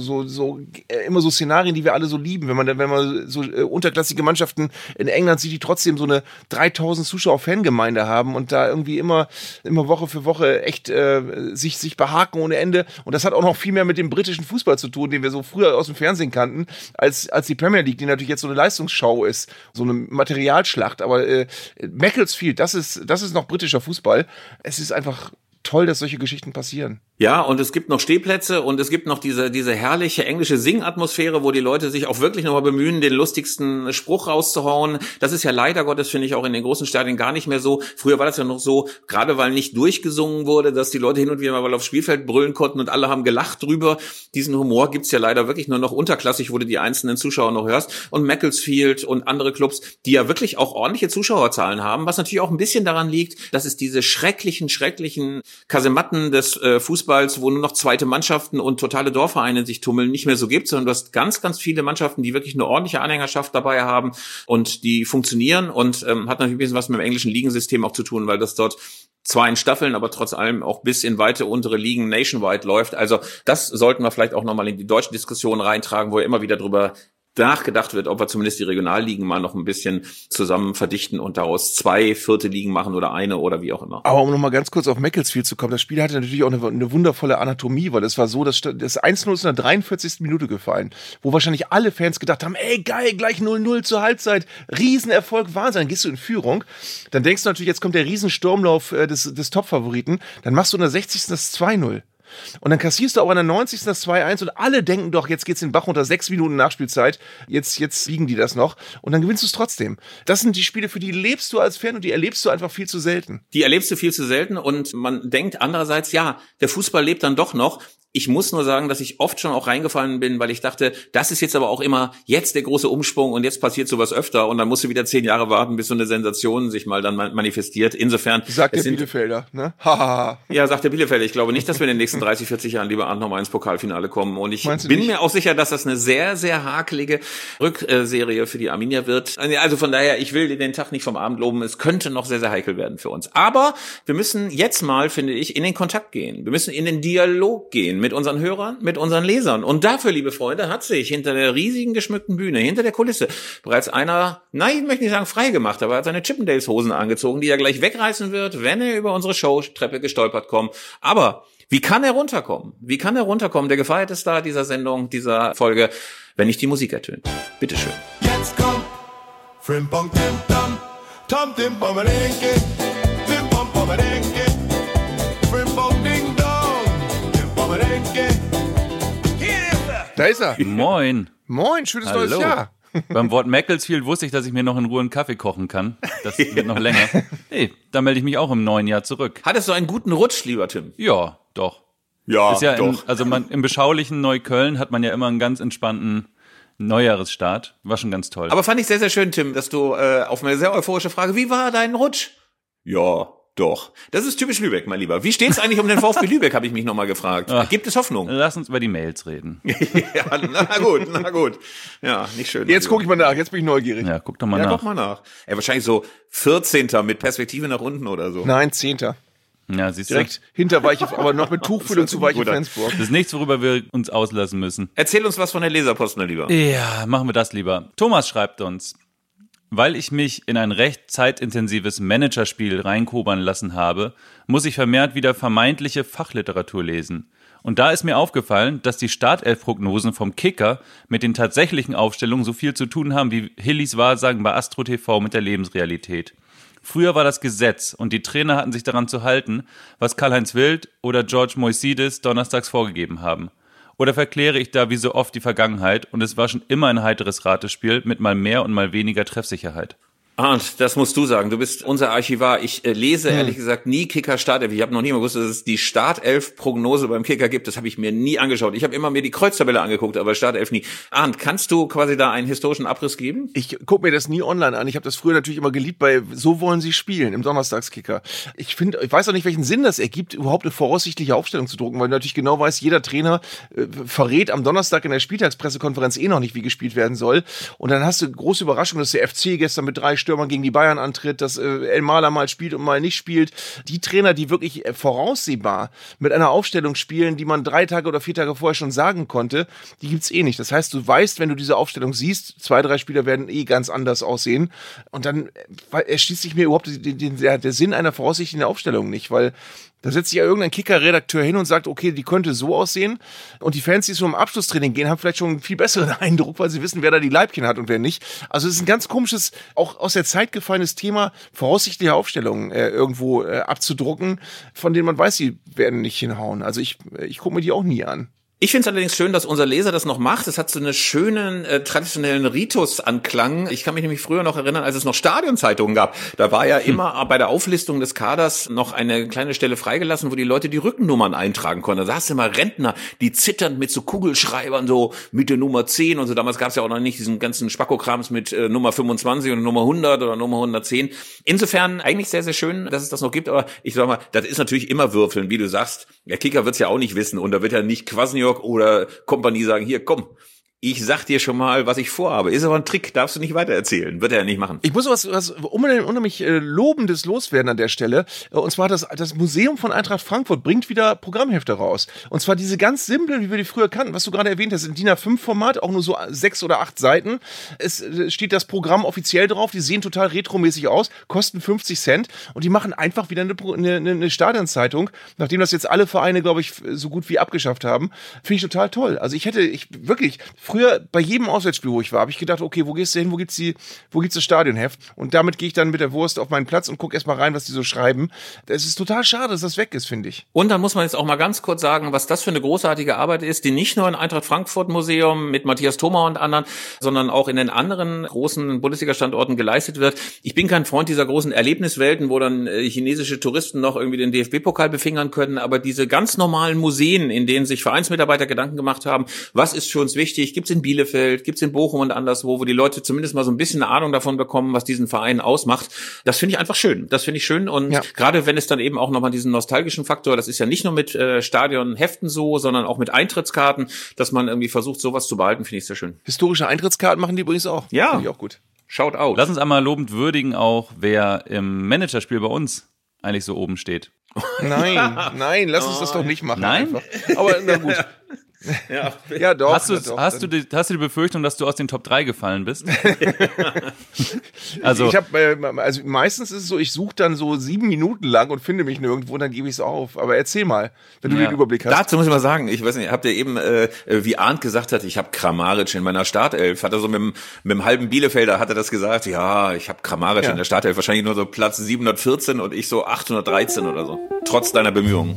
so immer so Szenarien, die wir alle so lieben. Wenn man so unterklassige Mannschaften in England sieht, die trotzdem so eine 3.000 Zuschauer Fangemeinde haben und da irgendwie immer immer Woche für Woche echt sich behaken ohne Ende. Und das hat auch noch viel mehr mit dem britischen Fußball zu tun, den wir so früher aus dem Fernsehen kannten, als die Premier League, die natürlich jetzt so eine Leistungsschau ist, so eine Materialschlacht. Aber Macclesfield, das ist noch britischer Fußball. Es ist einfach toll, dass solche Geschichten passieren. Ja, und es gibt noch Stehplätze und es gibt noch diese herrliche englische Singatmosphäre, wo die Leute sich auch wirklich nochmal bemühen, den lustigsten Spruch rauszuhauen. Das ist ja leider Gottes, finde ich, auch in den großen Stadien gar nicht mehr so. Früher war das ja noch so, gerade weil nicht durchgesungen wurde, dass die Leute hin und wieder mal aufs Spielfeld brüllen konnten und alle haben gelacht drüber. Diesen Humor gibt's ja leider wirklich nur noch unterklassig, wo du die einzelnen Zuschauer noch hörst. Und Macclesfield und andere Clubs, die ja wirklich auch ordentliche Zuschauerzahlen haben, was natürlich auch ein bisschen daran liegt, dass es diese schrecklichen Kasematten des Fußballs, wo nur noch zweite Mannschaften und totale Dorfvereine sich tummeln, nicht mehr so gibt, sondern du hast ganz, ganz viele Mannschaften, die wirklich eine ordentliche Anhängerschaft dabei haben und die funktionieren und hat natürlich ein bisschen was mit dem englischen Ligensystem auch zu tun, weil das dort zwar in Staffeln, aber trotz allem auch bis in weite untere Ligen nationwide läuft. Also das sollten wir vielleicht auch nochmal in die deutsche Diskussion reintragen, wo ja immer wieder drüber nachgedacht wird, ob wir zumindest die Regionalligen mal noch ein bisschen zusammen verdichten und daraus 2 vierte Ligen machen oder eine oder wie auch immer. Aber um nochmal ganz kurz auf Macclesfield zu kommen, das Spiel hatte natürlich auch eine wundervolle Anatomie, weil es war so, dass das 1-0 ist in der 43. Minute gefallen, wo wahrscheinlich alle Fans gedacht haben, ey geil, gleich 0-0 zur Halbzeit, Riesenerfolg, Wahnsinn, dann gehst du in Führung, dann denkst du natürlich, jetzt kommt der Riesensturmlauf des Top-Favoriten, dann machst du in der 60. das 2-0. Und dann kassierst du auch an der 90. das 2-1 und alle denken doch, jetzt geht's den Bach unter, 6 Minuten Nachspielzeit, jetzt liegen die das noch und dann gewinnst du es trotzdem. Das sind die Spiele, für die lebst du als Fan und die erlebst du einfach viel zu selten. Die erlebst du viel zu selten und man denkt andererseits, ja, der Fußball lebt dann doch noch. Ich muss nur sagen, dass ich oft schon auch reingefallen bin, weil ich dachte, das ist jetzt aber auch immer jetzt der große Umschwung und jetzt passiert sowas öfter und dann musst du wieder 10 Jahre warten, bis so eine Sensation sich mal dann manifestiert. Insofern. Sagt der Bielefelder, ne? Haha. Ja, sagt der Bielefelder. Ich glaube nicht, dass wir in den nächsten 30, 40 Jahren lieber nochmal ins Pokalfinale kommen und ich bin mir auch sicher, dass das eine sehr, sehr hakelige Rückserie für die Arminia wird. Also von daher, ich will den Tag nicht vom Abend loben. Es könnte noch sehr, sehr heikel werden für uns. Aber wir müssen jetzt mal, finde ich, in den Kontakt gehen. Wir müssen in den Dialog gehen mit unseren Hörern, mit unseren Lesern. Und dafür, liebe Freunde, hat sich hinter der riesigen geschmückten Bühne, hinter der Kulisse, bereits einer, nein, ich möchte nicht sagen frei gemacht, aber er hat seine Chippendales-Hosen angezogen, die er gleich wegreißen wird, wenn er über unsere Showtreppe gestolpert kommt. Aber wie kann er runterkommen? Wie kann er runterkommen? Der gefeierte Star dieser Sendung, dieser Folge, wenn nicht die Musik ertönt. Bitteschön. Jetzt kommt Frimpong Tim Tam, Tam Tim Pomerenke, Tim Pom Pomerenke, Frimpong Ding Dong, Tim Pomerenke. Hier ist er! Da ist er. Moin. Moin, schönes Hallo. neues Jahr. Beim Wort Macclesfield wusste ich, dass ich mir noch in Ruhe einen Kaffee kochen kann. Das wird noch länger. Hey, da melde ich mich auch im neuen Jahr zurück. Hattest du einen guten Rutsch, lieber Tim? Ja, doch. Ja, ist ja doch. Im beschaulichen Neukölln hat man ja immer einen ganz entspannten Neujahresstart. War schon ganz toll. Aber fand ich sehr, sehr schön, Tim, dass du auf eine sehr euphorische Frage, wie war dein Rutsch? Ja, doch. Das ist typisch Lübeck, mein Lieber. Wie steht's eigentlich um den VfB Lübeck, habe ich mich nochmal gefragt. Ach, gibt es Hoffnung? Lass uns über die Mails reden. Ja, na gut. Ja, nicht schön. Jetzt gucke ich mal nach, jetzt bin ich neugierig. Ja, guck doch mal Ja, nach. guck mal nach. Wahrscheinlich so 14. mit Perspektive nach unten oder so. Nein, 10. Ja, siehst du. Direkt hinter Weiche, aber noch mit Tuchfüllung zu Weiche Flensburg. Das ist nichts, worüber wir uns auslassen müssen. Erzähl uns was von der Leserpost, mein Lieber. Ja, machen wir das lieber. Thomas schreibt uns: Weil ich mich in ein recht zeitintensives Managerspiel reinkobern lassen habe, muss ich vermehrt wieder vermeintliche Fachliteratur lesen. Und da ist mir aufgefallen, dass die Startelf-Prognosen vom Kicker mit den tatsächlichen Aufstellungen so viel zu tun haben wie Hillys Wahrsagen bei Astro TV mit der Lebensrealität. Früher war das Gesetz und die Trainer hatten sich daran zu halten, was Karl-Heinz Wild oder George Moisidis donnerstags vorgegeben haben. Oder verkläre ich da wie so oft die Vergangenheit und es war schon immer ein heiteres Ratespiel mit mal mehr und mal weniger Treffsicherheit? Arndt, das musst du sagen. Du bist unser Archivar. Ich lese ehrlich gesagt nie Kicker Startelf. Ich habe noch nie mal gewusst, dass es die Startelf-Prognose beim Kicker gibt. Das habe ich mir nie angeschaut. Ich habe immer mir die Kreuztabelle angeguckt, aber Startelf nie. Arndt, kannst du quasi da einen historischen Abriss geben? Ich gucke mir das nie online an. Ich habe das früher natürlich immer geliebt bei So wollen sie spielen im Donnerstagskicker. Ich weiß auch nicht, welchen Sinn das ergibt, überhaupt eine voraussichtliche Aufstellung zu drucken, weil du natürlich genau weißt, jeder Trainer verrät am Donnerstag in der Spieltagspressekonferenz noch nicht, wie gespielt werden soll. Und dann hast du große Überraschung, dass der FC gestern mit 3 Stürmern gegen die Bayern antritt, dass Elmaler mal spielt und mal nicht spielt. Die Trainer, die wirklich voraussehbar mit einer Aufstellung spielen, die man 3 Tage oder 4 Tage vorher schon sagen konnte, die gibt's eh nicht. Das heißt, du weißt, wenn du diese Aufstellung siehst, 2, 3 Spieler werden eh ganz anders aussehen. Und dann erschließt sich mir überhaupt der Sinn einer voraussichtlichen Aufstellung nicht, weil da setzt sich ja irgendein Kicker-Redakteur hin und sagt, okay, die könnte so aussehen. Und die Fans, die so im Abschlusstraining gehen, haben vielleicht schon einen viel besseren Eindruck, weil sie wissen, wer da die Leibchen hat und wer nicht. Also es ist ein ganz komisches, auch aus der Zeit gefallenes Thema, voraussichtliche Aufstellungen irgendwo abzudrucken, von denen man weiß, sie werden nicht hinhauen. Also ich gucke mir die auch nie an. Ich finde es allerdings schön, dass unser Leser das noch macht. Es hat so einen schönen traditionellen Ritus-Anklang. Ich kann mich nämlich früher noch erinnern, als es noch Stadionzeitungen gab. Da war ja immer bei der Auflistung des Kaders noch eine kleine Stelle freigelassen, wo die Leute die Rückennummern eintragen konnten. Da saßen immer Rentner, die zitternd mit so Kugelschreibern so mit der Nummer 10 und so. Damals gab es ja auch noch nicht diesen ganzen Spackokrams mit Nummer 25 und Nummer 100 oder Nummer 110. Insofern eigentlich sehr, sehr schön, dass es das noch gibt. Aber ich sag mal, das ist natürlich immer Würfeln, wie du sagst. Der Kicker wird es ja auch nicht wissen und da wird ja nicht Kwasniok oder Kompanie sagen, hier, komm, ich sag dir schon mal, was ich vorhabe. Ist aber ein Trick, darfst du nicht weitererzählen. Wird er ja nicht machen. Ich muss was unheimlich Lobendes loswerden an der Stelle. Und zwar das Museum von Eintracht Frankfurt bringt wieder Programmhefte raus. Und zwar diese ganz simplen, wie wir die früher kannten, was du gerade erwähnt hast, in DIN A5-Format, auch nur so 6 oder 8 Seiten. Es steht das Programm offiziell drauf, die sehen total retromäßig aus, kosten 50 Cent und die machen einfach wieder eine Stadionzeitung, nachdem das jetzt alle Vereine, glaube ich, so gut wie abgeschafft haben. Finde ich total toll. Also ich wirklich früher bei jedem Auswärtsspiel, wo ich war, habe ich gedacht, okay, wo gehst du hin, wo gibt's das Stadionheft? Und damit gehe ich dann mit der Wurst auf meinen Platz und gucke erst mal rein, was die so schreiben. Es ist total schade, dass das weg ist, finde ich. Und dann muss man jetzt auch mal ganz kurz sagen, was das für eine großartige Arbeit ist, die nicht nur im Eintracht Frankfurt Museum mit Matthias Thoma und anderen, sondern auch in den anderen großen Bundesliga-Standorten geleistet wird. Ich bin kein Freund dieser großen Erlebniswelten, wo dann chinesische Touristen noch irgendwie den DFB-Pokal befingern können, aber diese ganz normalen Museen, in denen sich Vereinsmitarbeiter Gedanken gemacht haben, was ist für uns wichtig, gibt's in Bielefeld, gibt's in Bochum und anderswo, wo die Leute zumindest mal so ein bisschen eine Ahnung davon bekommen, was diesen Verein ausmacht. Das finde ich einfach schön. Das finde ich schön und gerade wenn es dann eben auch nochmal diesen nostalgischen Faktor, das ist ja nicht nur mit Stadionheften so, sondern auch mit Eintrittskarten, dass man irgendwie versucht, sowas zu behalten, finde ich sehr schön. Historische Eintrittskarten machen die übrigens auch. Ja. Finde ich auch gut. Shout out. Lass uns einmal lobend würdigen auch, wer im Managerspiel bei uns eigentlich so oben steht. Nein, lass uns das doch nicht machen. Nein? Einfach. Aber na gut. Ja, doch. Hast du die Befürchtung, dass du aus den Top 3 gefallen bist? Also meistens ist es so, ich suche dann so 7 Minuten lang und finde mich nirgendwo und dann gebe ich es auf. Aber erzähl mal, wenn du den Überblick hast. Dazu muss ich mal sagen, ich weiß nicht, habt ihr eben, wie Arndt gesagt hat, ich habe Kramaric in meiner Startelf. Hat er so mit dem halben Bielefelder hat er das gesagt, ja, ich habe Kramaric in der Startelf, wahrscheinlich nur so Platz 714 und ich so 813 oder so. Trotz deiner Bemühungen.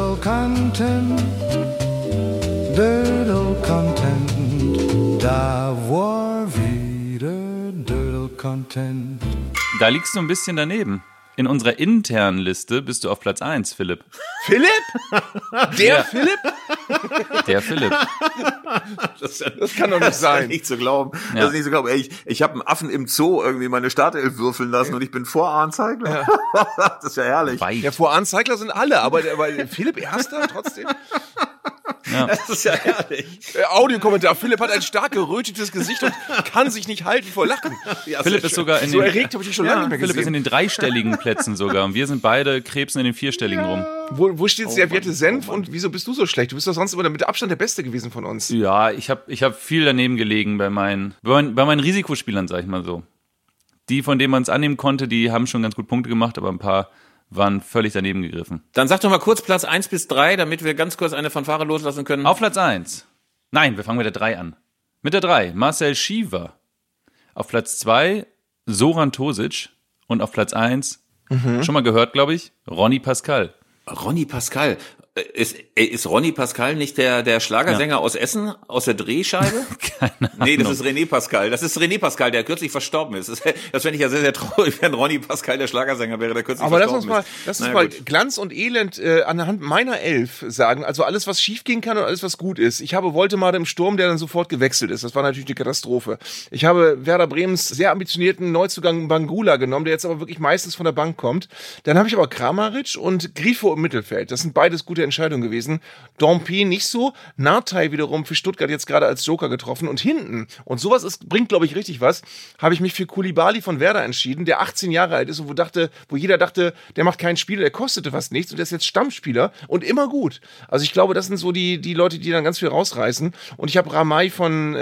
Dödelcontent, da war wieder Dödelcontent. Da liegst du ein bisschen daneben. In unserer internen Liste bist du auf Platz 1, Philipp. Philipp? Der Philipp? Der Philipp. Das kann doch nicht sein. Das ist nicht zu glauben. Ja. Das ist nicht zu glauben. Ey, ich habe einen Affen im Zoo irgendwie meine Startelf würfeln lassen und ich bin vor Arndt Zeigler. Das ist ja herrlich. Ja, vor Arndt Zeigler sind alle, aber Philipp Erster trotzdem. Ja. Das ist ja herrlich. Audiokommentar. Philipp hat ein stark gerötetes Gesicht und kann sich nicht halten vor Lachen. Ja, Philipp ist sogar in so den, erregt habe ich dich schon lange nicht mehr Philipp gesehen. ist in den 3-stelligen Plätzen sogar und wir sind beide krebsen in den 4-stelligen rum. Wo steht servierte Senf und wieso bist du so schlecht? Du bist doch sonst immer mit Abstand der Beste gewesen von uns. Ja, ich hab viel daneben gelegen bei meinen Risikospielern, sag ich mal so. Die, von denen man es annehmen konnte, die haben schon ganz gut Punkte gemacht, aber ein paar waren völlig daneben gegriffen. Dann sag doch mal kurz Platz 1 bis 3, damit wir ganz kurz eine Fanfare loslassen können. Auf Platz 1. Nein, wir fangen mit der 3 an. Mit der 3, Marcel Schiever. Auf Platz 2, Zoran Tosic. Und auf Platz 1, schon mal gehört, glaube ich, Ronny Pascal. Ronny Pascal. Ist Ronny Pascal nicht der Schlagersänger aus Essen, aus der Drehscheibe? Keine Ahnung. Nee, das ist René Pascal. Das ist René Pascal, der kürzlich verstorben ist. Das fände ich ja sehr, sehr traurig, wenn Ronny Pascal der Schlagersänger wäre, der kürzlich verstorben ist. Aber lass uns mal Glanz und Elend anhand meiner 11 sagen. Also alles, was schief gehen kann und alles, was gut ist. Ich habe Woltemade im Sturm, der dann sofort gewechselt ist. Das war natürlich eine Katastrophe. Ich habe Werder Bremens sehr ambitionierten Neuzugang Bangula genommen, der jetzt aber wirklich meistens von der Bank kommt. Dann habe ich aber Kramaric und Grifo im Mittelfeld. Das sind beides gute gute Entscheidung gewesen. Dompe nicht so, Nartey wiederum für Stuttgart jetzt gerade als Joker getroffen und hinten, und sowas bringt, glaube ich, richtig was, habe ich mich für Koulibaly von Werder entschieden, der 18 Jahre alt ist und wo jeder dachte, der macht kein Spiel, der kostete fast nichts und der ist jetzt Stammspieler und immer gut. Also ich glaube, das sind so die Leute, die dann ganz viel rausreißen. Und ich habe Ramay von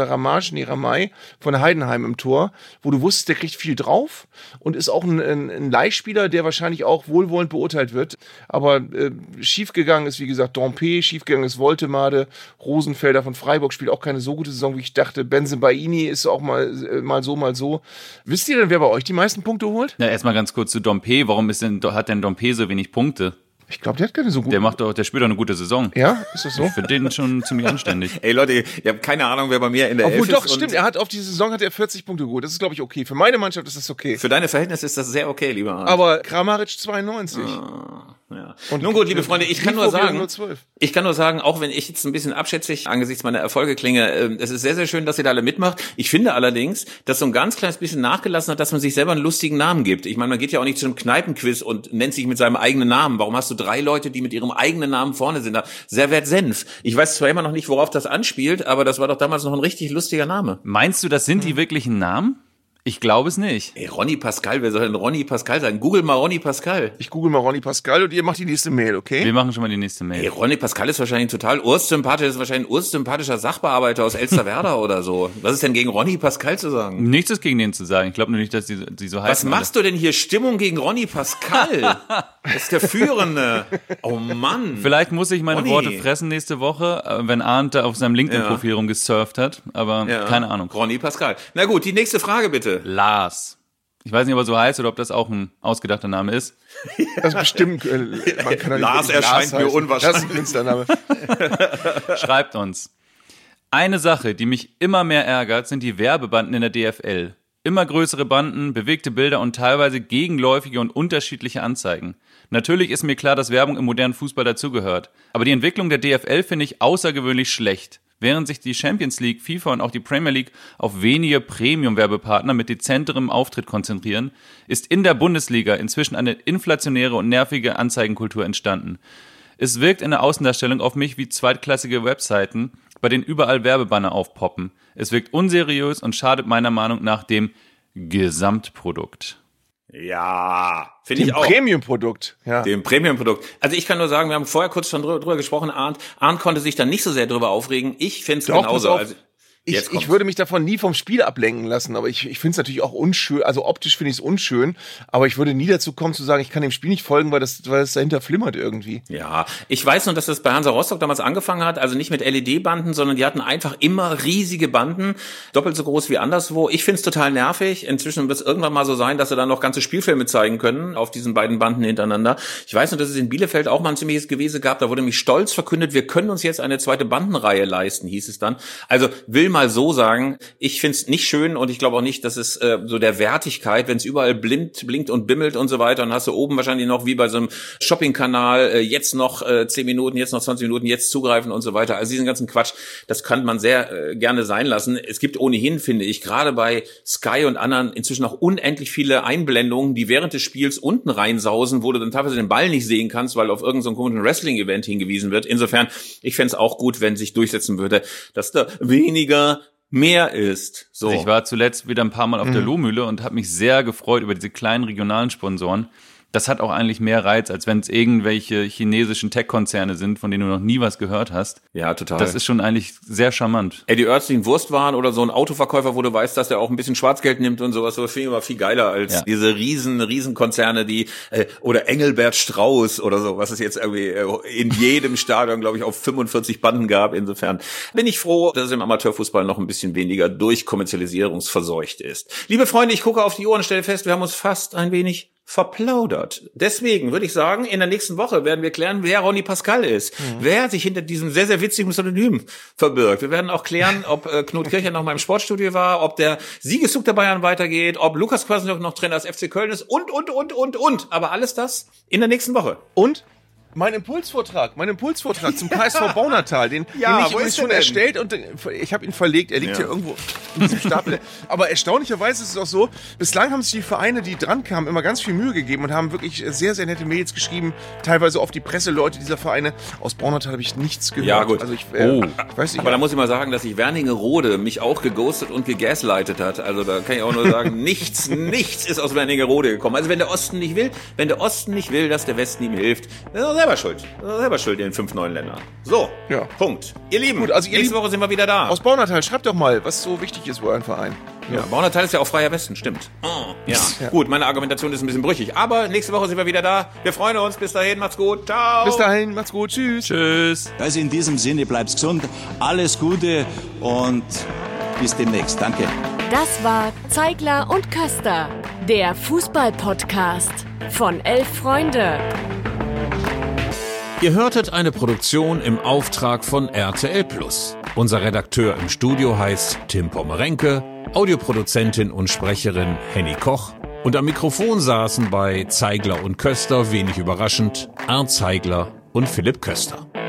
Heidenheim im Tor, wo du wusstest, der kriegt viel drauf und ist auch ein Leihspieler, der wahrscheinlich auch wohlwollend beurteilt wird. Aber schiefgegangen ist, wie gesagt, Dompe, schiefgegangen ist Woltemade, Rosenfelder von Freiburg spielt auch keine so gute Saison, wie ich dachte. Bensebaini ist auch mal so. Wisst ihr denn, wer bei euch die meisten Punkte holt? Ja, erstmal ganz kurz zu Dompe. Warum hat denn Dompe so wenig Punkte? Ich glaube, der hat keine so gute. Der spielt doch eine gute Saison. Ja, ist das so? Ich finde den schon ziemlich anständig. Ey Leute, ihr habt keine Ahnung, wer bei mir in der Elf ist. Obwohl doch, stimmt, auf die Saison hat er 40 Punkte geholt. Das ist, glaube ich, okay. Für meine Mannschaft ist das okay. Für deine Verhältnisse ist das sehr okay, lieber Arndt. Aber Kramaric 92. Ja. Und nun gut, liebe Freunde, ich kann nur sagen, auch wenn ich jetzt ein bisschen abschätzig angesichts meiner Erfolge klinge, es ist sehr, sehr schön, dass ihr da alle mitmacht. Ich finde allerdings, dass so ein ganz kleines bisschen nachgelassen hat, dass man sich selber einen lustigen Namen gibt. Ich meine, man geht ja auch nicht zu einem Kneipenquiz und nennt sich mit seinem eigenen Namen. Warum hast du 3 Leute, die mit ihrem eigenen Namen vorne sind? Servet Senf. Ich weiß zwar immer noch nicht, worauf das anspielt, aber das war doch damals noch ein richtig lustiger Name. Meinst du, das sind die wirklichen Namen? Ich glaube es nicht. Ey, Ronny Pascal, wer soll denn Ronny Pascal sein? Google mal Ronny Pascal. Ich google mal Ronny Pascal und ihr macht die nächste Mail, okay? Wir machen schon mal die nächste Mail. Ey, Ronny Pascal ist wahrscheinlich total ursympathischer Sachbearbeiter aus Elsterwerda oder so. Was ist denn gegen Ronny Pascal zu sagen? Nichts ist gegen den zu sagen. Ich glaube nur nicht, dass die so heißen. Was machst du denn hier? Stimmung gegen Ronny Pascal? Das ist der Führende. Oh Mann. Vielleicht muss ich meine Worte fressen nächste Woche, wenn Arndt da auf seinem LinkedIn-Profil rumgesurft hat. Aber keine Ahnung. Ronny Pascal. Na gut, die nächste Frage bitte. Lars. Ich weiß nicht, ob er so heißt oder ob das auch ein ausgedachter Name ist. Das ist bestimmt. Man kann Lars erscheint mir unwahrscheinlich. Das ist ein Künstlername. Schreibt uns. Eine Sache, die mich immer mehr ärgert, sind die Werbebanden in der DFL. Immer größere Banden, bewegte Bilder und teilweise gegenläufige und unterschiedliche Anzeigen. Natürlich ist mir klar, dass Werbung im modernen Fußball dazugehört. Aber die Entwicklung der DFL finde ich außergewöhnlich schlecht. Während sich die Champions League, FIFA und auch die Premier League auf wenige Premium-Werbepartner mit dezenterem Auftritt konzentrieren, ist in der Bundesliga inzwischen eine inflationäre und nervige Anzeigenkultur entstanden. Es wirkt in der Außendarstellung auf mich wie zweitklassige Webseiten, bei denen überall Werbebanner aufpoppen. Es wirkt unseriös und schadet meiner Meinung nach dem Gesamtprodukt. Ja, finde ich auch. Dem Premium-Produkt. Ja. Dem Premium-Produkt. Also ich kann nur sagen, wir haben vorher kurz schon drüber gesprochen, Arndt konnte sich dann nicht so sehr drüber aufregen. Ich finde es genauso. Also, ich würde mich davon nie vom Spiel ablenken lassen, aber ich finde es natürlich auch unschön, also optisch finde ich es unschön, aber ich würde nie dazu kommen zu sagen, ich kann dem Spiel nicht folgen, weil das dahinter flimmert irgendwie. Ja, ich weiß nur, dass das bei Hansa Rostock damals angefangen hat, also nicht mit LED-Banden, sondern die hatten einfach immer riesige Banden, doppelt so groß wie anderswo. Ich finde es total nervig. Inzwischen wird es irgendwann mal so sein, dass sie dann noch ganze Spielfilme zeigen können auf diesen beiden Banden hintereinander. Ich weiß nur, dass es in Bielefeld auch mal ein ziemliches Gewese gab, da wurde nämlich stolz verkündet, wir können uns jetzt eine zweite Bandenreihe leisten, hieß es dann. Also will mal so sagen, ich find's nicht schön und ich glaube auch nicht, dass es so der Wertigkeit, wenn es überall blinkt und bimmelt und so weiter, und hast du oben wahrscheinlich noch wie bei so einem Shoppingkanal jetzt noch 10 Minuten, jetzt noch 20 Minuten, jetzt zugreifen und so weiter. Also diesen ganzen Quatsch, das kann man sehr gerne sein lassen. Es gibt ohnehin, finde ich, gerade bei Sky und anderen inzwischen auch unendlich viele Einblendungen, die während des Spiels unten reinsausen, wo du dann teilweise den Ball nicht sehen kannst, weil auf irgendein so komischen Wrestling-Event hingewiesen wird. Insofern, ich fände es auch gut, wenn sich durchsetzen würde, dass da weniger mehr ist. So. Also ich war zuletzt wieder ein paar Mal auf der Lohmühle und habe mich sehr gefreut über diese kleinen regionalen Sponsoren. Das hat auch eigentlich mehr Reiz, als wenn es irgendwelche chinesischen Tech-Konzerne sind, von denen du noch nie was gehört hast. Ja, total. Das ist schon eigentlich sehr charmant. Die örtlichen Wurstwaren oder so ein Autoverkäufer, wo du weißt, dass der auch ein bisschen Schwarzgeld nimmt und sowas, das finde ich immer viel geiler als diese Riesenkonzerne, die oder Engelbert Strauß oder so, was es jetzt irgendwie in jedem Stadion, glaube ich, auf 45 Banden gab. Insofern bin ich froh, dass es im Amateurfußball noch ein bisschen weniger durch Kommerzialisierungsverseucht ist. Liebe Freunde, ich gucke auf die Uhr und stelle fest, wir haben uns fast ein wenig verplaudert. Deswegen würde ich sagen, in der nächsten Woche werden wir klären, wer Ronny Pascal ist, wer sich hinter diesem sehr, sehr witzigen Synonym verbirgt. Wir werden auch klären, ob Knut Kircher noch mal im Sportstudio war, ob der Siegeszug der Bayern weitergeht, ob Lukas Kwasniok noch Trainer des FC Köln ist und. Aber alles das in der nächsten Woche. Und Mein Impulsvortrag zum KSV Baunatal, den ich übrigens schon erstellt und ich habe ihn verlegt. Er liegt hier irgendwo in diesem Stapel. Aber erstaunlicherweise ist es auch so, bislang haben sich die Vereine, die dran kamen, immer ganz viel Mühe gegeben und haben wirklich sehr, sehr nette Mails geschrieben, teilweise auf die Presseleute dieser Vereine. Aus Baunatal habe ich nichts gehört. Ja, gut. Also ich weiß nicht. Aber da muss ich mal sagen, dass sich Wernigerode mich auch geghostet und gegaslightet hat. Also da kann ich auch nur sagen, nichts ist aus Wernigerode gekommen. Also wenn der Osten nicht will, dass der Westen ihm hilft, dann ist er selber schuld in den 5 neuen Ländern. So, Punkt. Ihr Lieben, gut, also nächste Woche sind wir wieder da. Aus Baunatal, schreibt doch mal, was so wichtig ist für euren Verein. Ja, Baunatal ist ja auch Freier Westen, stimmt. Ja. Gut, meine Argumentation ist ein bisschen brüchig, aber nächste Woche sind wir wieder da. Wir freuen uns. Bis dahin, macht's gut. Ciao. Bis dahin, macht's gut. Tschüss. Tschüss. Also in diesem Sinne, bleibt's gesund, alles Gute und bis demnächst. Danke. Das war Zeigler und Köster, der Fußball-Podcast von 11 Freunde. Ihr hörtet eine Produktion im Auftrag von RTL+. Unser Redakteur im Studio heißt Tim Pommerenke, Audioproduzentin und Sprecherin Henny Koch und am Mikrofon saßen bei Zeigler und Köster, wenig überraschend, Arndt Zeigler und Philipp Köster.